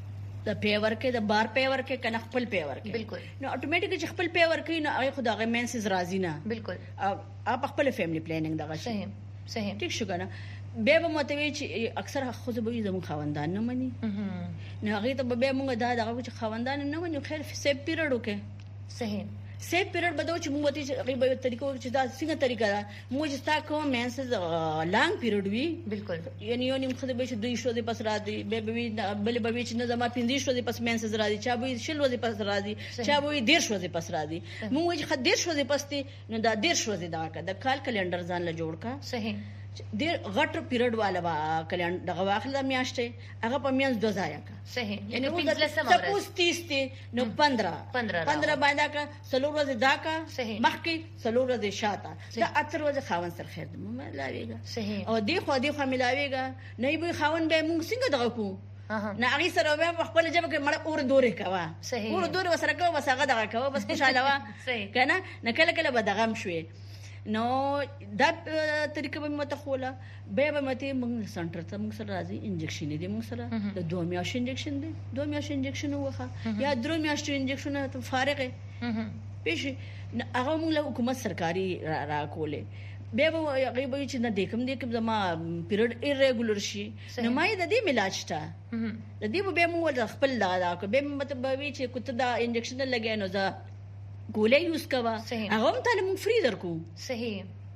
د پیور کې د بار پیور کې کنه خپل پیور کې بالکل نو اتوماتیکلی چې خپل پیور کې نو هغه خدای مینسز راضی نه بالکل اپ خپل فیملی پلانینګ دغه صحیح ټیک شو کنه به به متوي چې اکثر خو زه به زمو خواندان نه مني نو هغه ته به موږ دا دغه چې خواندان نه مني خیر سیف پیریډ وکي صحیح سیف پیریډ بدو چې موږ ته هغه به طریقو چې دا څنګه طریقه ده موږ چې تا کوم مینسز لانګ پیریډ وی بالکل یعنی یو نیم خدای به چې 2 شو دې پس را دي به بل به چې نه زما 15 شو دې پس مینسز را دي چا به شل ورځې پس را دي چا به 10 شو دې پس را دي موږ چې 10 شو دې پس دي نو دا 10 شو دې دا کا د کال کلندر ځان له جوړ کا صحیح ډیر غټ پیریډ والا وا کلندر دغه واخله میاشته هغه په میانس 2000 کا صحیح یعنی سپوز 30 ته نو 15 باندې کا سلو ورځې دا کا مخکې سلو ورځې شاته دا اتر ورځې خاون سره خیر ملاويږي صحیح او دی خو ملاويږي نه به خاون به موږ څنګه دغه کو نه هغه سره به خپل جبه کې مړ اور دورې کوا اور دورې وسره کوا بس هغه دغه کوا بس خوشاله وا کنه نه کله کله به دغه شوي نو دا طریقه به متخوله به مته موږ سنټر ته موږ سره راځي انجکشن دي موږ سره د 2 میاشتې انجکشن دي 2 میاشتې انجکشن وخه یا 3 میاشتې انجکشن ته فارغه پېښ هغه موږ له حکومت سرکاري را کوله به غیبه چې نه دیکم زما پیریډ ایریګولر شي نو ما د دې علاج تا د دې به موږ خپل دا به مطلب وی چې کوته دا انجکشن لګای نو ځا ګولې یوز کوا هغه هم ته موږ فری درکو صحیح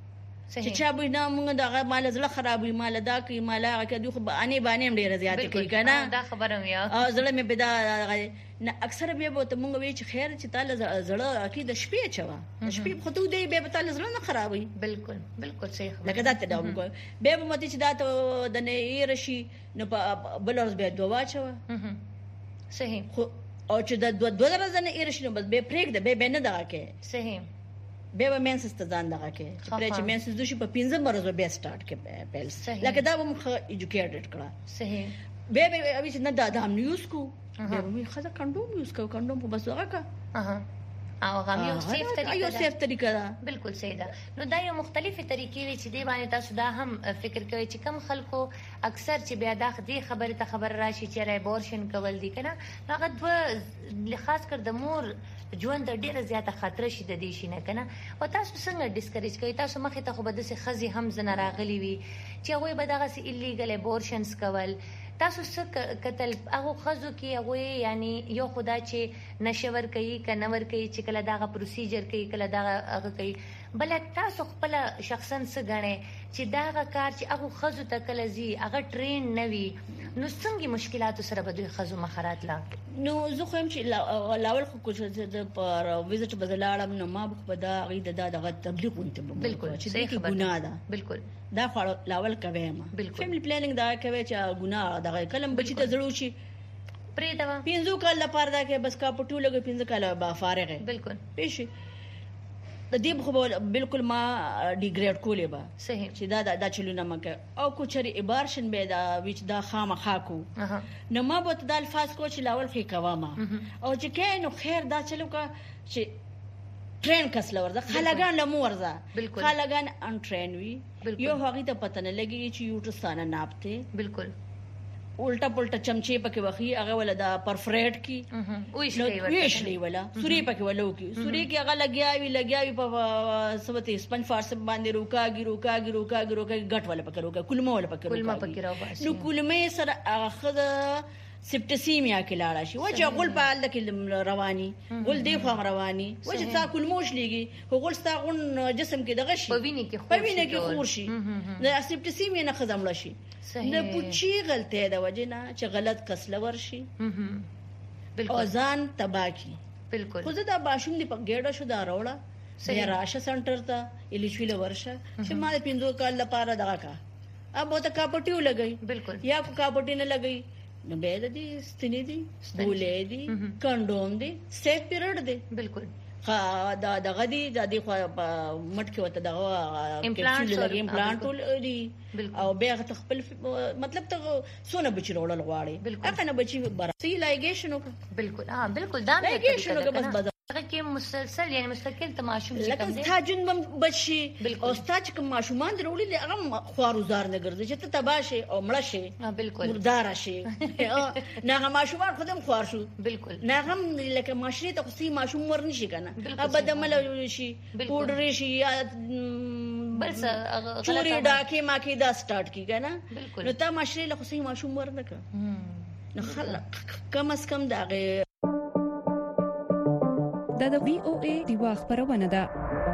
چې چا به نه موږ دغه مال زړه خرابوي مال دا کوي مال هغه کوي خو باندې هم ډیره زیات کوي کنه دا خبره مې او زړه مې بدا نه اکثر به ته موږ وی چې خیر چې تعالی زړه اكيد شپې چوا شپې خو ته دی به تعالی زړه نه خرابوي بالکل صحیح لکه دا ته دا موږ به مته چې دا ته د نه رشي نو په بلورز به دوا چوا صحیح خو او چې د 2 ورځې نه ایرشنو بس به پریک ده به نه دغه کې صحیح به مینسز ته ځان دغه کې چې پرې چې مینسز دوشي په 15 ورځو به سٹارټ کې پیلس لکه دا مخ ایجوکیټډ کړه صحیح به اوی چې نه دا د هم یوز کو به مې خزه کندوم یوز کو کندوم په بس هغه کا او هغه یو سیف طریقه ده بالکل صحیح ده نو دا یو مختلفه طریقې وي چې دی باندې تاسو دا هم فکر کوئ چې کم خلکو اکثر چې بیا دا دې خبره ته خبر راشي چې ابورشن کول دي کنه هغه خاص کر د مور ژوند ډیره زیاته خطر شي د دې شي نه کنه او تاسو څنګه ډیسکریج کوئ تاسو مخې ته خو به د خزي هم زنه راغلي وي چې هغه به دغه سي الیګل ابورشنز کول تاسو څه کتل هغه خزو کې هغه یعنی یو خدا چې نشور کوي کنور کوي چې کله داغه پروسیجر کوي کله داغه کوي بل تاسو خپل شخصا څه غنئ چې داغه کار چې هغه خزو ته کله زی هغه ټرین نوي نو څنګه مشکلات سره به دوی خزو مخارات لا نو زه خو هم چې لاول خو کوم د پر ویزټ بدلاړم نو ما په دا غي دغه تبلیغ ونته بالکل چې دغه ګناه ده بالکل دا خو لاول کوي ما فیملی پلانینګ دا کوي چې ګناه دغه کلم بچی ته زړو شي پرې دا 15 کال لپاره دا کې بس کا پټو لګي 15 کال با فارغ بالکل پېښ د دې خو بالکل ما ډیګریډ کولې با صحیح چې دا چلونه مکه او کوچري ابارشن به دا وچ دا خامخا کو نو ما به د الفاظ کو چې لاول خې کوا ما او چې کینو خیر دا چلو کا چې ټرین کس لورځه خلګان لمو ورځه خلګان ان ټرین وی یو هغه ته پته نه لګي چې یوټرستانه ناپته بالکل الټا پلټا چمچې پکې وخی هغه ولا دا پرفریټ کی ویشلی ولا سوري پکې ولو کی سوري کې هغه لګیاوي په سبته سپنج فارس باندې روکاږي غټ ولا پکې روکا کلمه ولا پکې روکا نو کلمه سره اخذ سپټسیمیا کې لاړه شي و چې غول په حال کې رواني غول دی خو رواني و چې تا کلموش لګي غول ستا غون جسم کې دغه شي په وینه کې خور شي د سپټسیمیا نه خزمړه شي نه پوچی غلطه د وجنه چې غلط کسل ورشي بالکل اذان تباکی بالکل خو دا باشوم دی په ګډه شو دا روړه یا راشه سنټر ته الیشویل ورشه چې ما د 5 کال لپاره دغه کا اب وته کاپټیو لګي بالکل یا کاپټی نه لګي نو به د دې ستنې دي بولې دي کنډوم دي سیف پیریډ دي بالکل دا دغه دي د دې خو مټ کې وته دغه امپلانټ دي او بیا خپل مطلب ته سونه بچی وړل غواړي هغه نه بچي برسي لایګیشن بالکل بالکل دا لایګیشن بس هغه کې مسلسل یعنی مستقل تماشوم چې کوم دي تاجن بچي او استاد کوم ماشومان درولې هغه خوارزار نه ګرځي چې ته تباشه او مړه شي بالکل مردار شي نه هغه ماشومان خودم خوار شو بالکل نه هم لکه معاشري ته خصي ماشوم ورنشي کنه ابدمل شي پودر شي بل څه چوري ډاکې ماکي دا سٹارټ کی کنه نو ته معاشري له خصي ماشوم ورنکه نو خلک کم از کم دغه د VOA دیوا خبرونه ده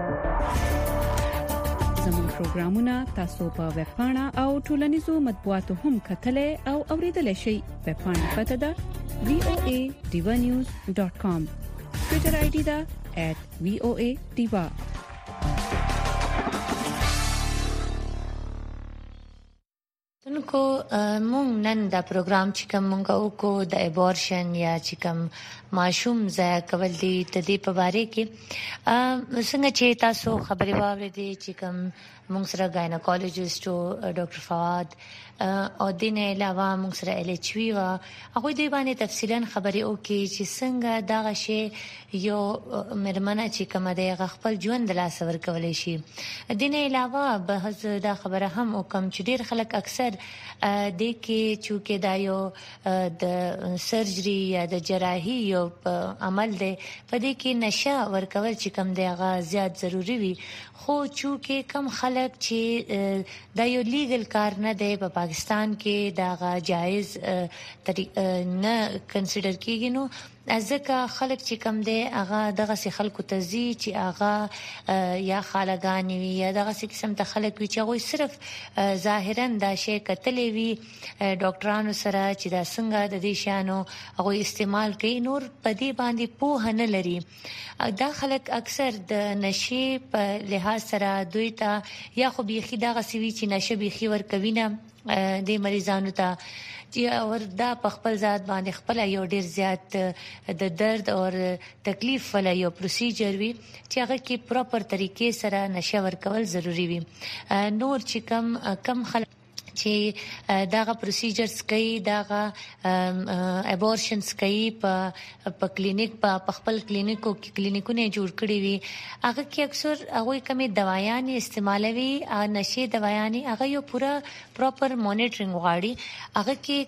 زموږ پروګرامونه تاسو په ویب پاڼه او ټولنیزو مطبوعاتو هم کتلې او اوریدلای شئ په پاڼه پته ده voadivanews.com ټوئیټر آی ډی ده @voadiva کو مونږ نن دا پروګرام چې کوم مونږ وکړو د ابورشن یا چې کوم ماشوم ځای کول دي ته دې په اړه کې څنګه چې تاسو خبرې واورېدې چې کوم مونږ سره ګاینکالوجیسټ ډاکټر فواد او د نه علاوه موږ سره LH وا هغه دې باندې تفصیلا خبرې وکړي چې څنګه دا غشي یو مرمنه چې کوم دی خپل ژوند لا سور کولای شي د نه علاوه به دا خبره هم وکم چې ډیر خلک اکثر د کې چې دا یو د سرجري یا د جراحي یو عمل دی په دې کې نشه ورکول چې کوم دی هغه زیات ضروری وي خو چې کم خلک چې دا یو لیګل کار نه دی په پاکستان کې دا جایز نه کنسیډر کیږي نو ځکه خلک چې کم دی هغه دغه سي خلکو تزي چې هغه یا خالګانی وي یا دغه سي قسم ته خلک وي چې هغه صرف ظاهرا دا شی کتلې وي ډاکټرانو سره چې دا څنګه د دې شانو هغه استعمال کوي نور په دې باندې پوه نه لري دا خلک اکثر د نشي په لحاظ سره دوی ته یا خو بيخي دغه سي وي چې نشه بيخي ور کوي نه د مریضانو ته چې اور دا په خپل ذات باندې خپل یو ډیر زیات د درد او تکلیف ولا یو پروسیجر وي چې هغه کې پراپر طریقې سره نشه ورکول ضروری وي نور چې کم خلک چې داغه پروسیجرز کوي داغه ابورشنز کوي په کلینیک په خپل کلینیکونه جوړ کړی وي هغه کې اکثر هغه کمی دوايان استعمالوي نشي دوايان هغه یو پورا پراپر مانیټرینګ غواړي هغه کې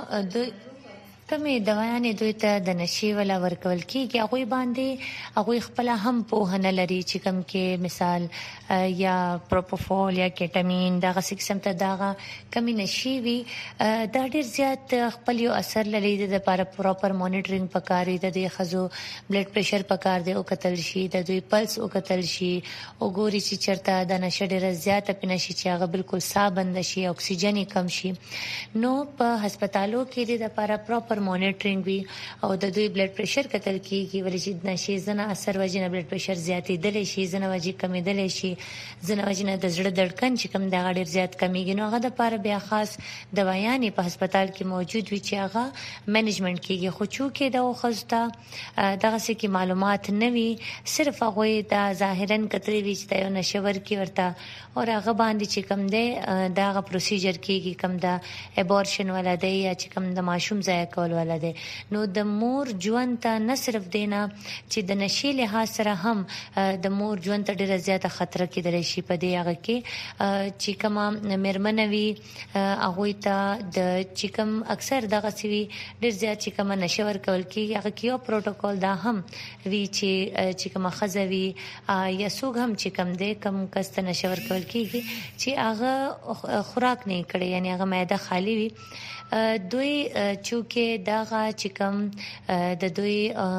کمې دوايانې دوی ته د نشي ولا ورکول کیږي هغه باندې هغه خپل هم په نه لري چې کوم کې مثال یا پروپوفول یا کیټامین دغه سیستم ته دغه کمی نشي وي دا ډیر زیات خپل یو اثر لري د لپاره پراپر مانیټرینګ پکاري د خزو بلډ پريشر پکار دی او کتل شي د دوی پلس او کتل شي او ګوري چې چرته د نشه ډیر زیات پنشي چې هغه بالکل صابند شي اکسیجن کم شي نو په هسپتالو کې د لپاره پراپر مانیټرینګ وی او د دوی بلډ پريشر کتل کیږي ولې چې نشي زنه اثر وجنه بلډ پريشر زیاتې دلی شي زنه وجې کمې دلی شي زنه وجنه د زړه دړکن چې کم د غړي زیات کمیږي نو هغه د لپاره بیا خاص دوايانې په هسپتال کې موجود وي چې هغه مینجمنت کیږي خو چې دا خوستا دغه څه کې معلومات نه وي صرف هغه د ظاهرا کتري وي چې دا نشور کې ورته او هغه باندې چې کم دی دغه پروسیجر کیږي کم د ابورشن ولادي یا چې کم د ماشوم ځای کول کول ولده. نو د مور ژوند ته نه صرف دینا چې د نشي له سره هم د مور ژوند ته ډیره زیاته خطر کېدلی شي په دې هغه کې چې کومه مېرمنوي هغه ته د چې کوم اکثر دغه سوي ډیر زیات چې کومه نشور کول کې هغه کې یو پروتوکول دا هم وی چې کومه خزوي یا سوق هم چې کوم دې کم کست نشور کول کې چې هغه خوراک نه کړي یعنی هغه معده خالی وي دوی چونکه داغه چې کوم د دوی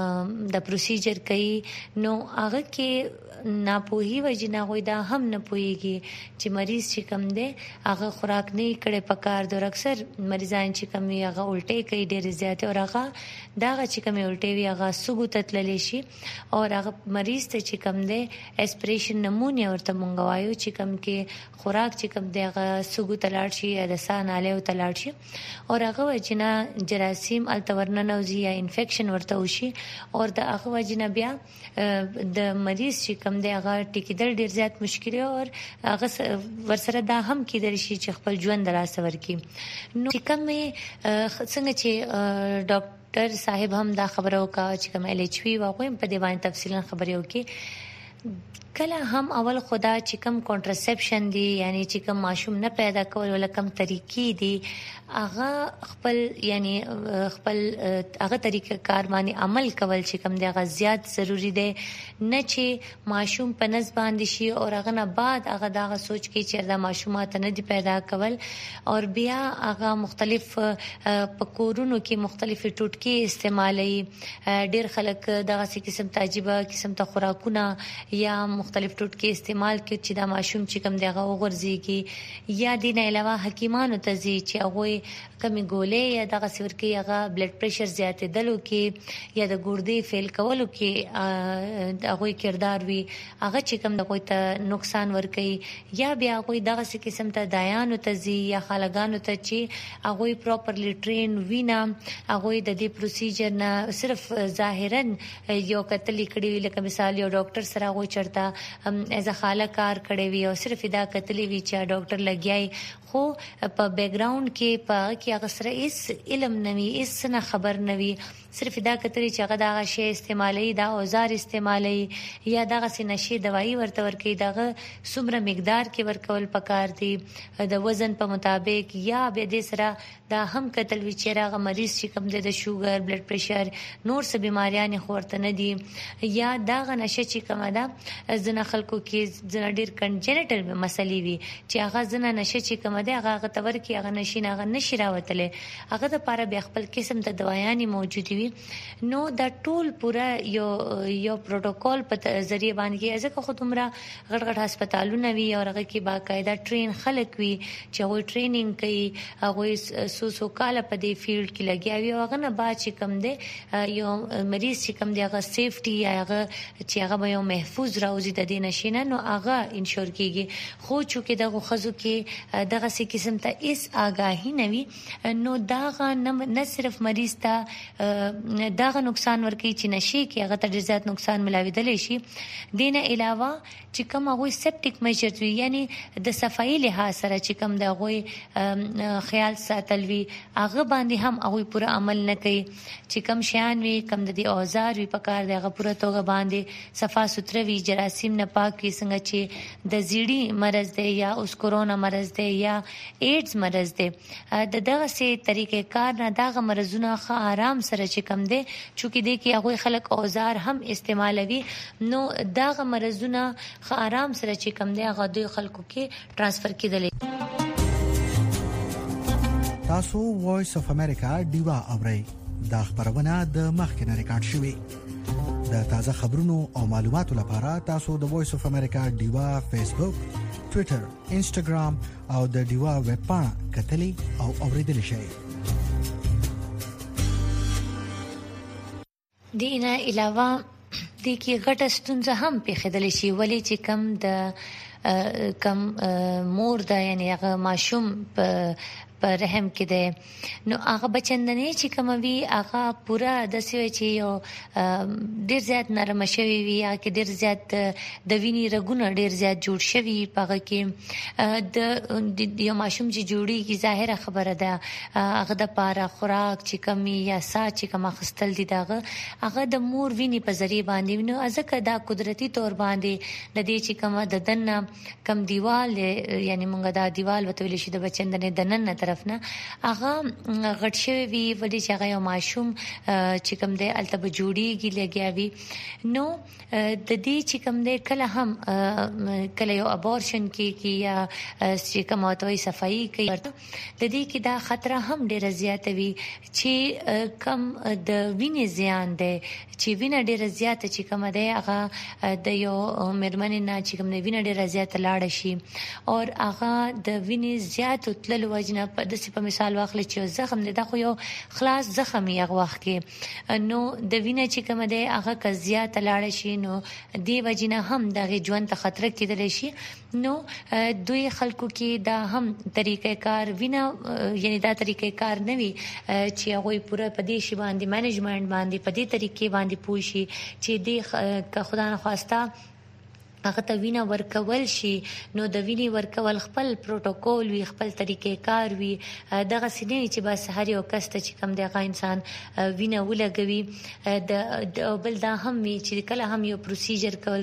د پروسیجر کوي نو هغه کې ناپوهي وجنه غوي دا هم نه پوهیږي چې مریض چې کوم دی هغه خوراک نه کړي پکار د اکثر مریضان چې کوم هغه الټي کوي ډېر زیات او هغه داغه چې کوم الټي وي هغه سګو تتللی شي او هغه مریض ته چې کوم دی اسپریشن نمونیا ورته مونږ وایو چې کوم کې خوراک چې کوم دی هغه سګو تلاړ شي یا د ساناله او تلاړ شي او هغه وجنه جراثیم التورننوزي یا انفیکشن ورته وشي او د هغه وجنه بیا د مریض چې کوم دی هغه ټیکیدل ډیر زیات مشکل او هغه ورسره دا هم کېدل شي چې خپل ژوند دراسه ورکی. نو کوم څنګه چې ډاکټر صاحب هم دا خبرو کا چې کوم LHV واقعي په دې باندې تفصیلا خبرې وکي کله هم اول خدا چې کوم کانټرسپشن دی یعنی چې کوم ماشوم نه پیدا کول ول کوم طریقې دي هغه خپل یعنی خپل هغه طریقې کار باندې عمل کول چې کوم دی هغه زیات ضروری دی نه چې ماشوم په نس باندې شي او هغه نه بعد هغه دا سوچ کې چې دا ماشومات نه دي پیدا کول او بیا هغه مختلف پکورونو کې مختلف ټوټکي استعمالي ډیر خلک دغه قسم تعجبه قسم ته خوراکونه یا مختلف ټوټکي استعمال کې چې دا ماشوم چې کوم دغه وغورځيږي یا دین علاوه حکیمانو ته زی چې هغه کمی ګولې یا دغه سور کې هغه بلډ پريشر زیاتېدلو کې یا د ګردې فیل کولو کې هغه کردار وي هغه چې کوم دغه ته نقصان ور کوي یا بیا هغه دغه قسم ته دایانو ته زی یا خلګانو ته چې هغه پراپرلی ټرین وینا هغه د دې پروسیجر نه صرف ظاهرا یو کتل کړي لکه مثال یو ډاکټر سره هغه چرته از خاله کار کړي وي او صرف دا کتلې وی چې ډاکټر لګیای خو په بیک گراوند کې په کې هغه سره هیڅ علم نوي هیڅ نه خبر نوي صرف دا کتري چې هغه دا شی استعمالي دا اوزار استعمالي یا دا غسي نشي دوايي ورته ورکي دا څومره مقدار کې ورکول پکار دي د وزن په مطابق یا به د سره دا هم کتل وی چې راغه مریض چې کم د شوګر بلډ پريشر نور څه بيماريان خورته نه دي یا دا نشه چې کوم دا زنه خلکو کې زنه ډیر کنجنټل مسلې وي چې هغه زنه نشه چې کوم دا هغه تور کې هغه نشي نه نشي راوتله هغه د پاره به خپل قسم د دوايانې موجود وي نو دا ټول پورا یو پروتوکول په ذریعہ باندې ځکه خو تمره غټ غټ هسپتالونه وي او هغه کې باقاعده ټرین خلک وي چې هغه ټریننګ کوي هغه سو کال په دې فیلډ کې لګیاوي او هغه نه با چې کم دی یو مریض چې کم دی هغه سیفټي هغه چې هغه یو محفوظ راوځي د دې نشینه نو هغه انشور کیږي خو چې دغه خزو کې دغه سي قسم ته اس آگاهی نوي نو داغه نه صرف مریض ته داغه نقصان ورکي چې نشي کې هغه ته زیات نقصان ملاوي شي دینه علاوه چې کوم هغه سیپټیک میجرز وي یعنی د صفایي له سره چې کوم د هغه خیال ساتل وي هغه باندې هم هغه پوره عمل نه کوي چې کوم شیان وي کوم د اوزار وي په کار دغه پوره توګه باندې صفا سوتره وي جراثیم نه پاک وي څنګه چې د زیړی مرز دی یا اوس کورونا مرز دی یا ایډز مرز دی دغه سي طریقې کار نه دغه مرزونه خه آرام سره چې کم دی چونکه د کې هغه خلک اوزار هم استعمالوي نو دغه مرزونه خه آرام سره چې کم دی هغه د خلکو کې ترانسفر کیدل. تاسو وایس اف امریکا دیوا اورئ دا خبرونه د مخکنه ریکارډ شوې د تازه خبرونو او معلوماتو لپاره تاسو د وایس اف امریکا دیوا فیسبوک ټوئیټر انسټاګرام او د دیوا ویب پاڼه کتلی او اوریدل شئ. دینه علاوه د کې غټه ستونزه هم پیښېدل شي ولی چې کم د کم مور دا یعنی هغه ماشوم په رحم کې ده نو هغه بچندنې چې کوم وی هغه پورا د سوي چې یو ډیر زیات نرم شوی وي یا کې ډیر زیات د ویني رګونه ډیر زیات جوړ شوی پغه کې د یو ماشوم چې جوړیږي ظاهره خبره ده هغه د پاره خوراک چې کمی یا سا چې کوم خستل دي دغه هغه د مور ویني په ذریعہ باندې نو ازکه دا قدرتي تور باندې د دې چې کوم د دنه کم دیوال یعنی مونږ دا دیوال وتویل شي د بچندنې د نن طرف نه هغه غټ شوی وی ودی چې هغه یو ماشوم چې کوم دی الته به جوړیږي لګیاوي نو د دې چې کوم دی کله هم کله یو ابورشن کې یا چې کوم توي صفائی کوي د دې کې دا خطر هم ډیر زیات وي چې کم د وینې زیان دی چې وینې ډیر زیات چې کوم دی هغه د یو مرمنې نه چې کوم وینې ډیر زیات لاړ شي او هغه د وینې زیات تلل وجنه په داسې په مثال واخلې چې زخم دی دا خو یو خلاص زخم یې هغه وخت کې نو د وینې چې کوم دی هغه که زیات لاړ شي نو دی وجنه هم د ژوند ته خطر کېدل شي نو دوی خلکو کې دا هم طریقې کار وینا یعنی دا طریقې کار نه وي چې هغه پوره په دې شی باندې مینجمنت باندې په دې طریقې باندې پوښي چې دی که خدای نه خواسته هغه ته وینا ورکول شي نو د ویني ورکول خپل پروتوکول وی خپل طریقې کار وی دغه سینې چې بس هر یو کس ته چې کم دغه انسان وینا ولګوي د بل دا هم وی چې کله هم یو پروسیجر کول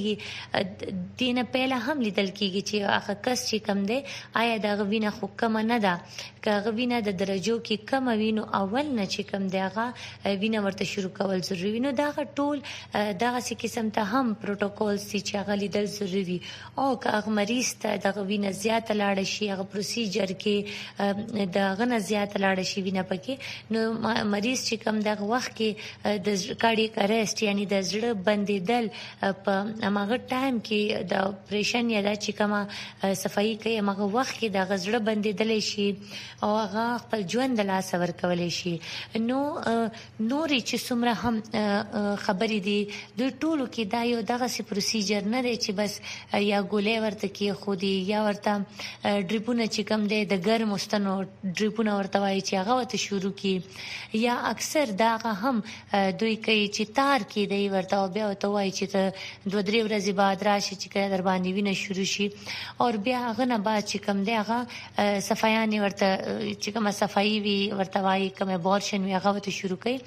کیږي دینه پهله هم لیدل کیږي چې هغه کس چې کم دی آیا دا وینا خو کم نه ده که وینا د درجو کې کم وینو اول نه چې کم دی هغه وینا ورته شروع کول ضروري نو دا ټول دغه څه قسم ته هم پروتوکول سي چې هغه لیدل ضروري او که هغه مریض ته د وینا زیات لاړ شي هغه پروسیجر کې د غنه زیات لاړ شي وینا پکې نو مریض چې کم دغه وخت کې د کارډیک اریسټ یعنی د زړه بندیدل په اماغه ټایم کې د اپریشن یا د چې کومه صفائی کوي اماغه وخت کې د غزړه بندیدل شي او هغه خپل ژوند له لاسه ورکول شي نو نوري چې څومره هم خبرې دي د ټولو کې دا یو دغه سي پروسیجر نه دی چې بس یا ګولې ورته کې خودي یا ورته ډریپونه چې کوم دی د ګرم مستنو ډریپونه ورته وایي چې هغه ورته شروع کی یا اکثر دا هم دوی کوي چې تار کې دی ورته بیا ورته وایي چې درې ورځې بعد راشي چې کله در باندې وینه شروع شي او بیا هغه نه بعد چې کوم دی هغه صفایان ورته چې کومه صفائی وی ورته وایي کومه ابورشن وی هغه ته شروع کوي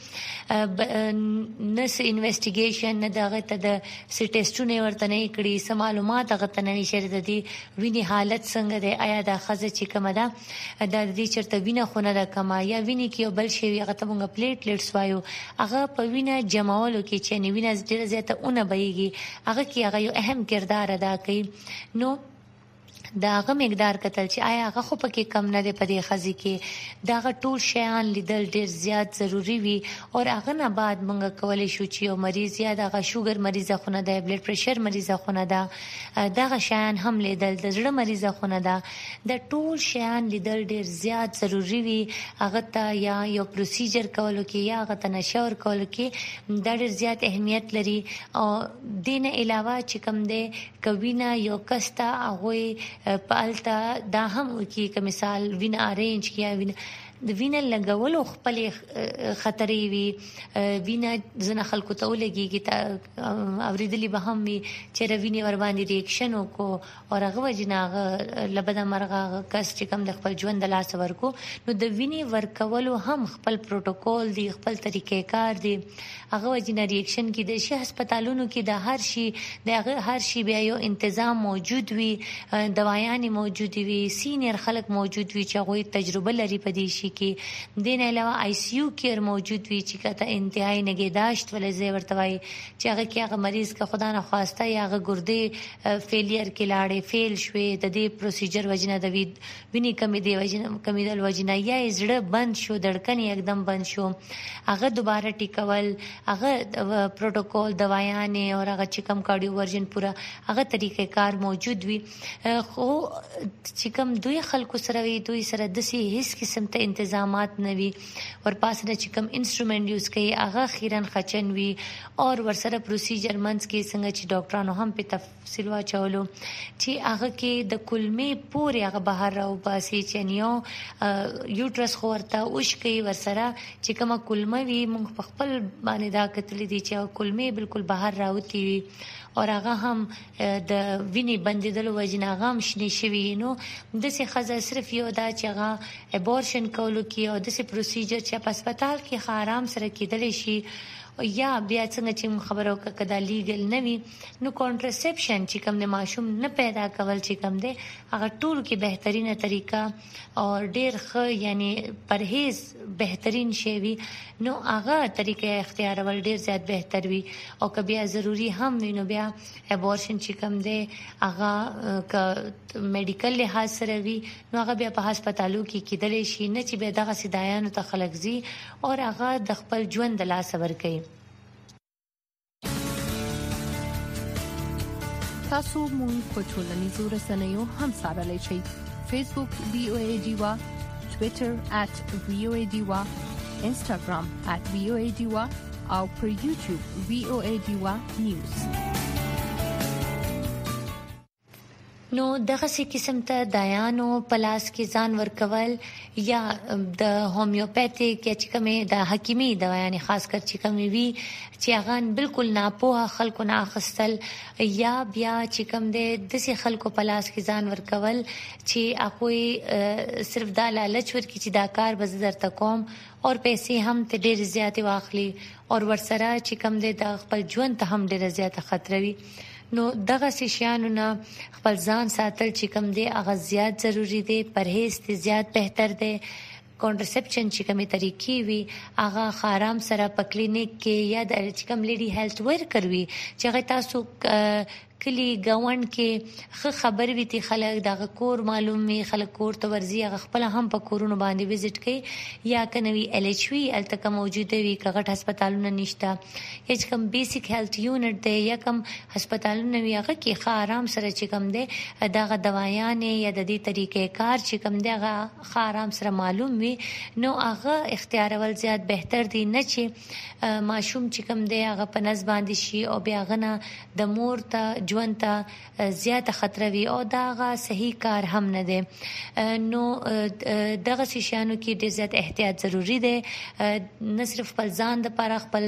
نس انویسټیګیشن نه دغه ته د ټیسټونه ورته نه کړي سم معلومات هغه ته نه شي د دې ویني حالت څنګه دی آیا د خزه چې کومه ده د دې چرته وینه خونه ده کما یا ویني کې بل شي هغه ته موږ پلیټلیټس وایو هغه په وینه جمعولو کې چې وینه ډیره زیاته اونه بهيږي هغه کې هغه یو اهم کردار ادا کوي نو دا هغه مقدار کتل چې آیا هغه خو پکې کم نه دی په دې خزي کې دا هغه ټول شیان لیدل ډیر زیات ضروری وي او هغه نه بعد مونږ کولای شو چې یو مریض یا د شوګر مریضه خونه ده بلډ پريشر مریضه خونه ده دا شیان هم لیدل د زړه مریضه خونه ده د ټول شیان لیدل ډیر زیات ضروری وي هغه ته یا یو پروسیجر کولو کې یا هغه ته نشور کولو کې دا ډیر زیات اهمیت لري او دینه علاوه چې کوم دی کوینا یو کستا هغه پالتا دا هم کی که مثال وین ارینج کیا وین د وینه لګولو خپل خطرې وي وینه زنه خلکو ته ولګيږي ته اوریدلی به هم وي چې روینه ور باندې ریاکشن وکړو او هغه وجناغه لبدا مرغه کس چې کوم د خپل ژوند د لاس ورکو نو د وینه ورکولو هم خپل پروتوکول دی خپل طریقې کار دی هغه وجنه ریاکشن کې د شي هسپتالونو کې د هر شي د هر شي بیا یو تنظیم موجود وي دوايان موجود وي سینیر خلک موجود وي چې هغه تجربه لري په دې شي کې دین علاوه آی سی یو کیر موجود وي چې کته انتهایی نگهداشت ولې زی ورتوي چې هغه کې هغه مریض که خدا نه خواسته یا هغه ګردې فیلیر کې لاړې فیل شوې د دې پروسیجر وجنه د ویني کمی دی وجنه کمی د وجنه یا زړه بند شو دړکن یکدم بند شو هغه دوباره ټیکول هغه پروتوکول دوايان او هغه چې کم کارډیو ورژن پورا هغه طریقې کار موجود وي خو چې کم دوی خلکو سره وي دوی سره د سي هیڅ قسم ته انتظامات نه وي ورپاسه چې کوم انسټرومنت یوز کوي هغه خیرن خچن وي او ورسره پروسیجر منځ کې څنګه چې ډاکټرانو هم په تفصیل واچولو چې هغه کې د کلمې پورې هغه بهر راو باسي چې نیو یوټرس خورته اوش کوي ورسره چې کومه کلمه وي موږ په خپل باندې دا کتلې دي چې کلمې بالکل بهر راوتی وي او هغه هم د ویني بندیدلو وجنه هغه هم شنه شوی نو د څه خزه صرف یو دا چې هغه ابورشن کولو کې او د څه پروسیجر چې په هسپتال کې خارام سره کېدل شي یا بیا څنګه چې خبرو کده لیګل نه وي نو کانټرسپشن چې کوم د ماشوم نه پیدا کول چې کوم دی هغه ټول کې بهترینه طریقه او ډیر ښه یعنی پرهیز بهترین شی وي نو هغه طریقې اختیارول ډیر زیات بهتر وي او که بیا ضروری هم وي نو بیا ابورشن چې کوم دی هغه ک میډیکل لحاظ سره وي نو هغه بیا په هسپتالو کې کېدل شي نه چې به دغه سیدایانو ته خلک زی او هغه د خپل ژوند د لاس ور کوي. تاسو مون په ټولنیزو رسنیو هم سره شئ. فیسبوک VOA Diva, Twitter @VOA Diva, Instagram @VOA Diva او پر YouTube VOA Diva News. نو دغه څه قسم ته دایانو پلاس کې ځان ورکول یا د هومیوپیتیک یا چې کومه د حکیمي دوايانې خاص کر چې کومه وی چې هغه بالکل ناپوه خلکو نه اخستل یا بیا چې کوم د دسي خلکو پلاس کې ځان ورکول چې هغه صرف د لالچ ورکی چې دا کار به درته کوم او پیسې هم ته ډېر زیات واخلي او ورسره چې کوم د خپل ژوند ته هم ډېر زیات خطر وي نو دغه شیانو نه خپل ځان ساتل چې کوم دی هغه زیات ضروری دی پرهیز ته زیات بهتر دی کانټرسپشن چې کومه طریقې وي هغه خارام سره په کلینیک کې یا د چې کوم لیډي هیلث ورکر وي چې هغه تاسو کلی گاوند کې خبر وي تی خلک د کور معلومي خلک کور ته ورزي خپل هم په کورونو باندې وزټ کوي یا کنوي LHV التکه موجوده وي کغټ هسپتالونه نشته هیڅ کم بیسیک هیلث یونټ دی یا کم هسپتالونه وي هغه کې آرام سره چې کم دی دغه دوايانې یا د دې طریقې کار چې کم دی هغه آرام سره معلوم وي نو هغه اختیارول زیات بهتر دي نه چې ماشوم چې کم دی هغه په نس باندې شي او بیا غنه د مور ته ژوند ته زیات خطر وي او داغه صحیح کار هم نه دی نو دغه شیانو کې ډېر زیات احتیاط ضروری دی نه صرف خپل ځان د لپاره خپل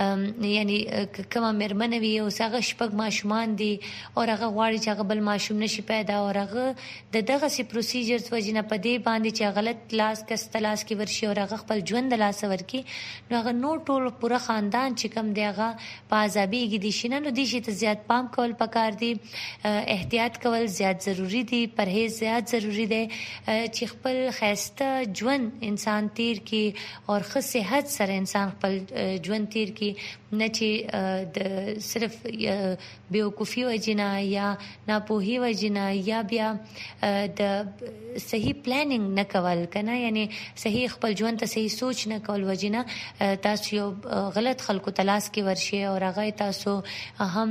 یعنی کومه مرمنه وي او څنګه شپږ ماشومان دي او هغه غواړي چې هغه بل ماشوم نشي پیدا او هغه دغه سي پروسیجرز وجنه په دې باندې چې غلط لاس کستلاس کې ورشي او هغه خپل ژوند د لاس ورکی نو هغه نو ټول پوره خاندان چې کم دی هغه په عذابېږي دي شنه نو دي شي ته زیات پام کول پکار دي احتیاط کول زیات ضروری دي پرهیز زیات ضروری دی چې خپل خسته ژوند انسان تیر کی او ښه صحت سره انسان خپل ژوند تیر کی نه چې د صرف بیوقوفي وجنه یا ناپوهي وجنه یا بیا د صحیح پلانینګ نه کول کنه یعنی صحیح خپل ژوند ته صحیح سوچ نه کول وجنه تاسو یو غلط خلکو تلاش کې ورشي او هغه تاسو هم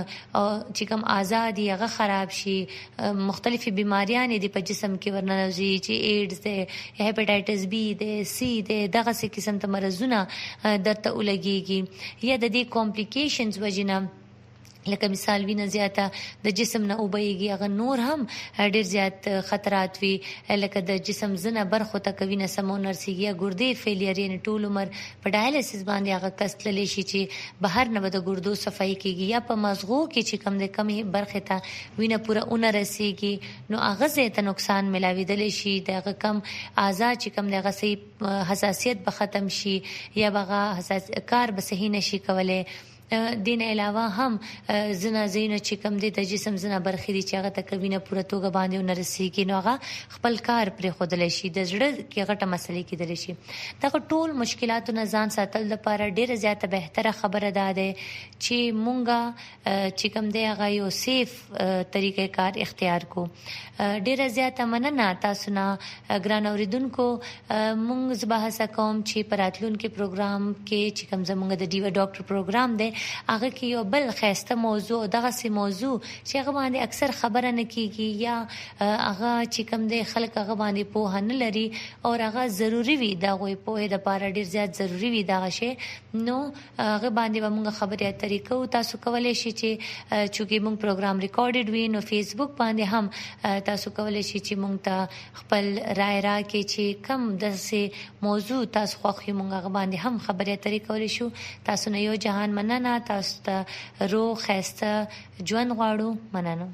چې کوم آزادي هغه خراب شي مختلفي بیماریاں دي په جسم کې ورننوزي چې ایډز ده هپاتایټس بی ده سی ده دغه څه قسم ته مرزونه درته ولګيږي یا د دې کمپلیکیشنز وجنه لکه مثال وینه زیاته د جسم نه وبېږي هغه نور هم ډېر زیات خطرات وي لکه د جسم زنه برخو ته کوي سمو نرسيږي ګردې فیلیر یعنی ټول عمر په ډایالسس باندې هغه کستلې شي چې بهر نه د ګردو صفائی کیږي یا په مزغو کې چې کم د کمی برخه ته وینه پوره اون رسیږي نو هغه زه ته نقصان ملاوي شي دغه کم آزاد چې کم دغه سي حساسیت به ختم شي یا بغه حساس کار به صحیح نشي کولای دین علاوه هم زنا زینو چې کوم دي د جسم زنا برخې دي چې هغه تکوینه پوره توګه باندې ونرسيږي نو هغه خپل کار پر خودل شي د زړه کې غټه مسلې کېدل شي دا ټول مشکلاتو نه ځان ساتل لپاره ډیره زیاته بهتره خبره ده چې مونږه چې کوم دی هغه یو سیف طریقې کار اختیار کو ډیره زیاته مننه تاسو نه ګران اوریدونکو مونږ زبحث کوم چې پراتلون کې پروګرام کې چې کوم زمونږ د ډیوا ډاکټر پروګرام دی هغه کې یو بل خاصه موضوع دغه سي موضوع چې هغه باندې اکثر خبره نه کیږي یا هغه چې کوم دی خلک هغه باندې په نه لري او هغه ضروری وي دا غوي په د پاره ډیر زیات ضروری وي دا شی نو هغه باندې موږ خبرې اترې کوو تاسو کولای شئ چې چې موږ پروګرام ریکارډډ وي نو فیسبوک باندې هم تاسو کولای شئ چې موږ ته خپل رائے راکړئ چې کوم داسې موضوع تاسو خوښ موږ هغه باندې هم خبرې اترې کولی شو تاسو نه یو جهان مننه تاسو ته روغ ښایسته ژوند غواړو مننه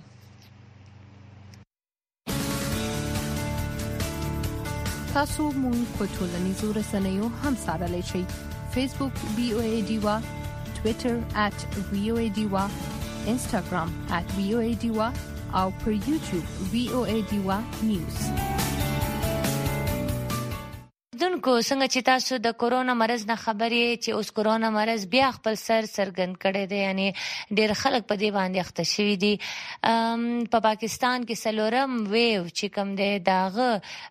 تاسو مونږ په ټولنیزو رسنیو هم سره شئ فیسبوک VOA ډیوا ټوئیټر @VOA ډیوا انستګرام @VOA ډیوا او پر یوټیوب VOA ډیوا نیوز دونکو څنګه چې تاسو د کورونا مرض نه خبرې چې اوس کورونا مرض بیا خپل سرګند کړي دي یعنی ډېر خلک په دې باندې اخته شوي دي په پاکستان کې سلورم ویو چې کوم دی داغه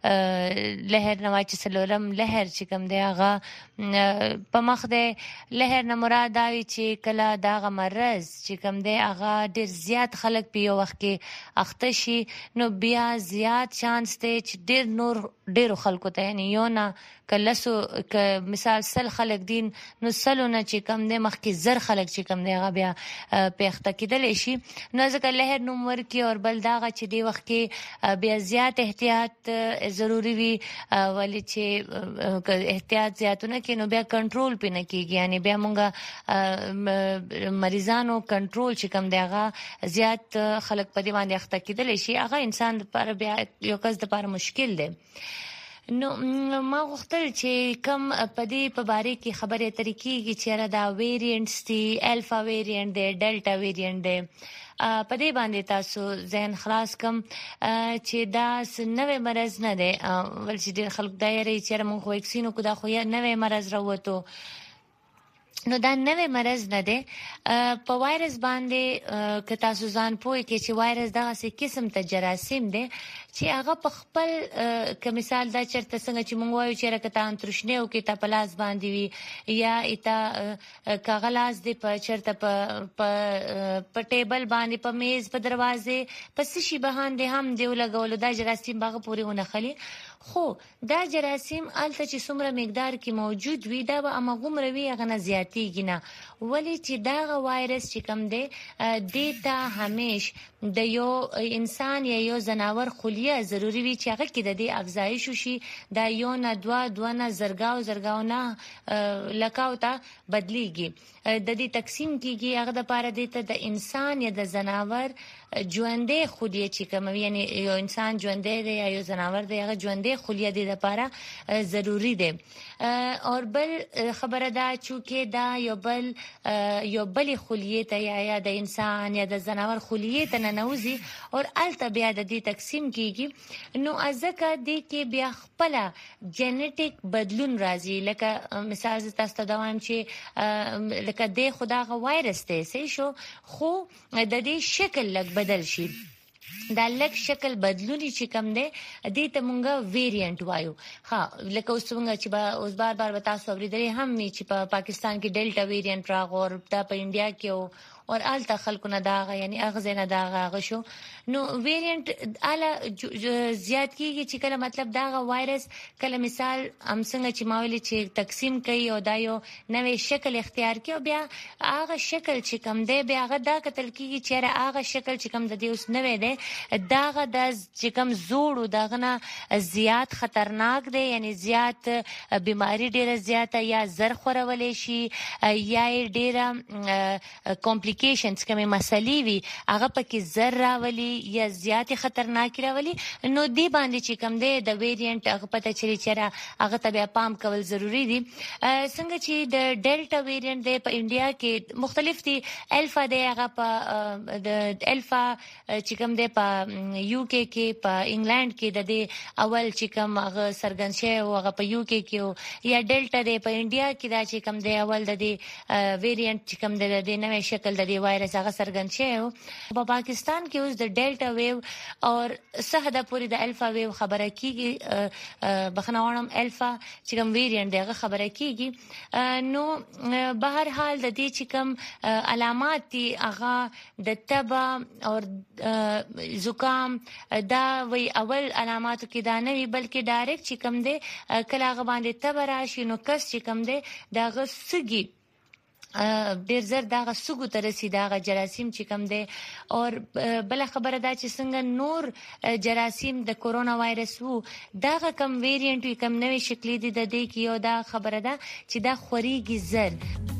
لهر نوا چې سلورم لهر چې کوم دی هغه په مخ دی لهر نه مراد دی چې کله داغه مرض چې کوم دی هغه ډېر زیات خلک په یو وخت کې اخته شي نو بیا زیات چانس دی چې ډېر خلکو ته یعنی یو نه کلسو مثال سل خلک دین نو سلو نه چې کم دی مخکې زر خلک چې کم دی هغه بیا پیښته کېدلی شي نو ځکه لهر نوم ورکړي او بل داغه چې دی وخت کې بیا زیات احتیاط ضروری وي ولې چې احتیاط زیاتونه کې نو بیا کنټرول پې نه کېږي یعنی بیا مونږ مریضانو کنټرول چې کم دی هغه زیات خلک په دې باندې اخته کېدلی شي هغه انسان لپاره بیا یو کس لپاره مشکل دی نو ما غوښتل چې کم په دې په باره کې خبرې اترې کېږي چې دا ویریانټس دي الفا ویریانټ دی ډلټا ویریانټ دی په دې باندې تاسو ذهن خلاص کم چې دا نوې مرض نه دی ول چې ډېر خلک دا یې چې موږ خو ویکسینو کو دا خو یې نوې مرض راووتو نو دا نوې مرض نه دی په وایرس باندې که تاسو ځان پوهی کې چې وایرس دغسې قسم ته جراثیم دی چې هغه په خپل که مثال دا چېرته څنګه چې موږ وایو چېرې که تا انتروشنې وکړې تا په لاس باندې وي یا تا که هغه لاس دی په چېرته په ټیبل باندې په میز په دروازې په څه شي باندې هم دی ولګولو دا جراثیم به هغه پورې ونښلي خو دا جراثیم هلته چې څومره مقدار کې موجود وي دا به هماغومره وي هغه نه زیاتېږي نه ولې چې دغه وایرس چې کوم دی دې ته همیش د یو انسان یا یو ځناور خلیه ضروري وي چې هغه کې د دې افزایش وشي دا یو نه دوه نه زرګاو نه لکاو ته بدلیږي د دې تقسیم کیږي هغه د پاره د انسان یا د ځناور ژوندې خلیه چې کوم یعنی یو انسان ژوندې دی یا یو ځناور دی هغه ژوندې خلیه د لپاره ضروری دی اور بل خبره دا چې دا یو بل خلیه ته یا د انسان یا د ځناور خلیه ته ننوزي او الته بیا د دې تقسیم کیږي نو ځکه د کې بیا خپل جنټیک بدلون راځي لکه مثال تاسو ته دا وایم چې لکه د خداغه وایرس دی صحیح شو خو د دې شکل لګ بدل شي دا لک شکل بدلونی چې کم دی دې ته مونږه ویریانټ وایو ها لکه اوس څنګه چې اوس بار به تاسو اورېدلې هم چې په پاکستان کې ډیلټا ویریانټ راغو او دا په انډیا کې اور آلته خلکو نه داغه یعنی اغزه نه داغه شو نو ویریانټ اله زیات کیږي چې کله مطلب داغه وایرس کله مثال هم څنګه چې ماویل چې تقسیم کوي او دا یو نوې شکل اختیار کوي بیا هغه شکل چې کم دی بیا هغه دا کتل کیږي چې هغه شکل چې کم د دې اوس نوې دی داغه د چې کم زوړ داغه نه زیات خطرناک دی یعنی زیات بیماری ډیره زیاته یا زر خورولې شي یا ډیره کمپلیکیشنز کومه مسلې وي هغه پکې زر راولي یا زیات خطرناک راولي نو دی باندې چې کم دی د ویریانټ هغه پته چې هغه ته بیا پام کول ضروری دي څنګه چې د ډیلټا ویریانټ دی په انډیا کې مختلف دي الفا دی هغه په د الفا چې کم دی په یو کې په انګلند کې د دې اول چې کم هغه سرګنشه او هغه په یو کې یا ډیلټا دی په انډیا کې دا چې کم دی اول د دې ویریانټ چې کم دی د نوې شکل د د وایرس هغه څرګند شوی په پاکستان کې اوس د ډیلټا ویو او صحدا پوری د الفا ویو خبره کیږي بخناوړم الفا چې کوم ویریانت دغه خبره کیږي نو بهر حال د دې چې کوم علامات دي هغه د تبه او زکام دا وی اول علاماتو کې دا نه وي بلکې ډایرکټ چې کوم دی کله هغه باندې تبه راشي نو کس چې کوم دی دغه سګي ډیر زر دغه سګو ته رسي دغه جراثیم چې کوم دی او بل خبره دا چې څنګه نور جراثیم د کورونا وایرس وو دغه کم ویریانت کم نوې شکلې دي د دې کې یو دا خبره ده چې دا خوريږي زر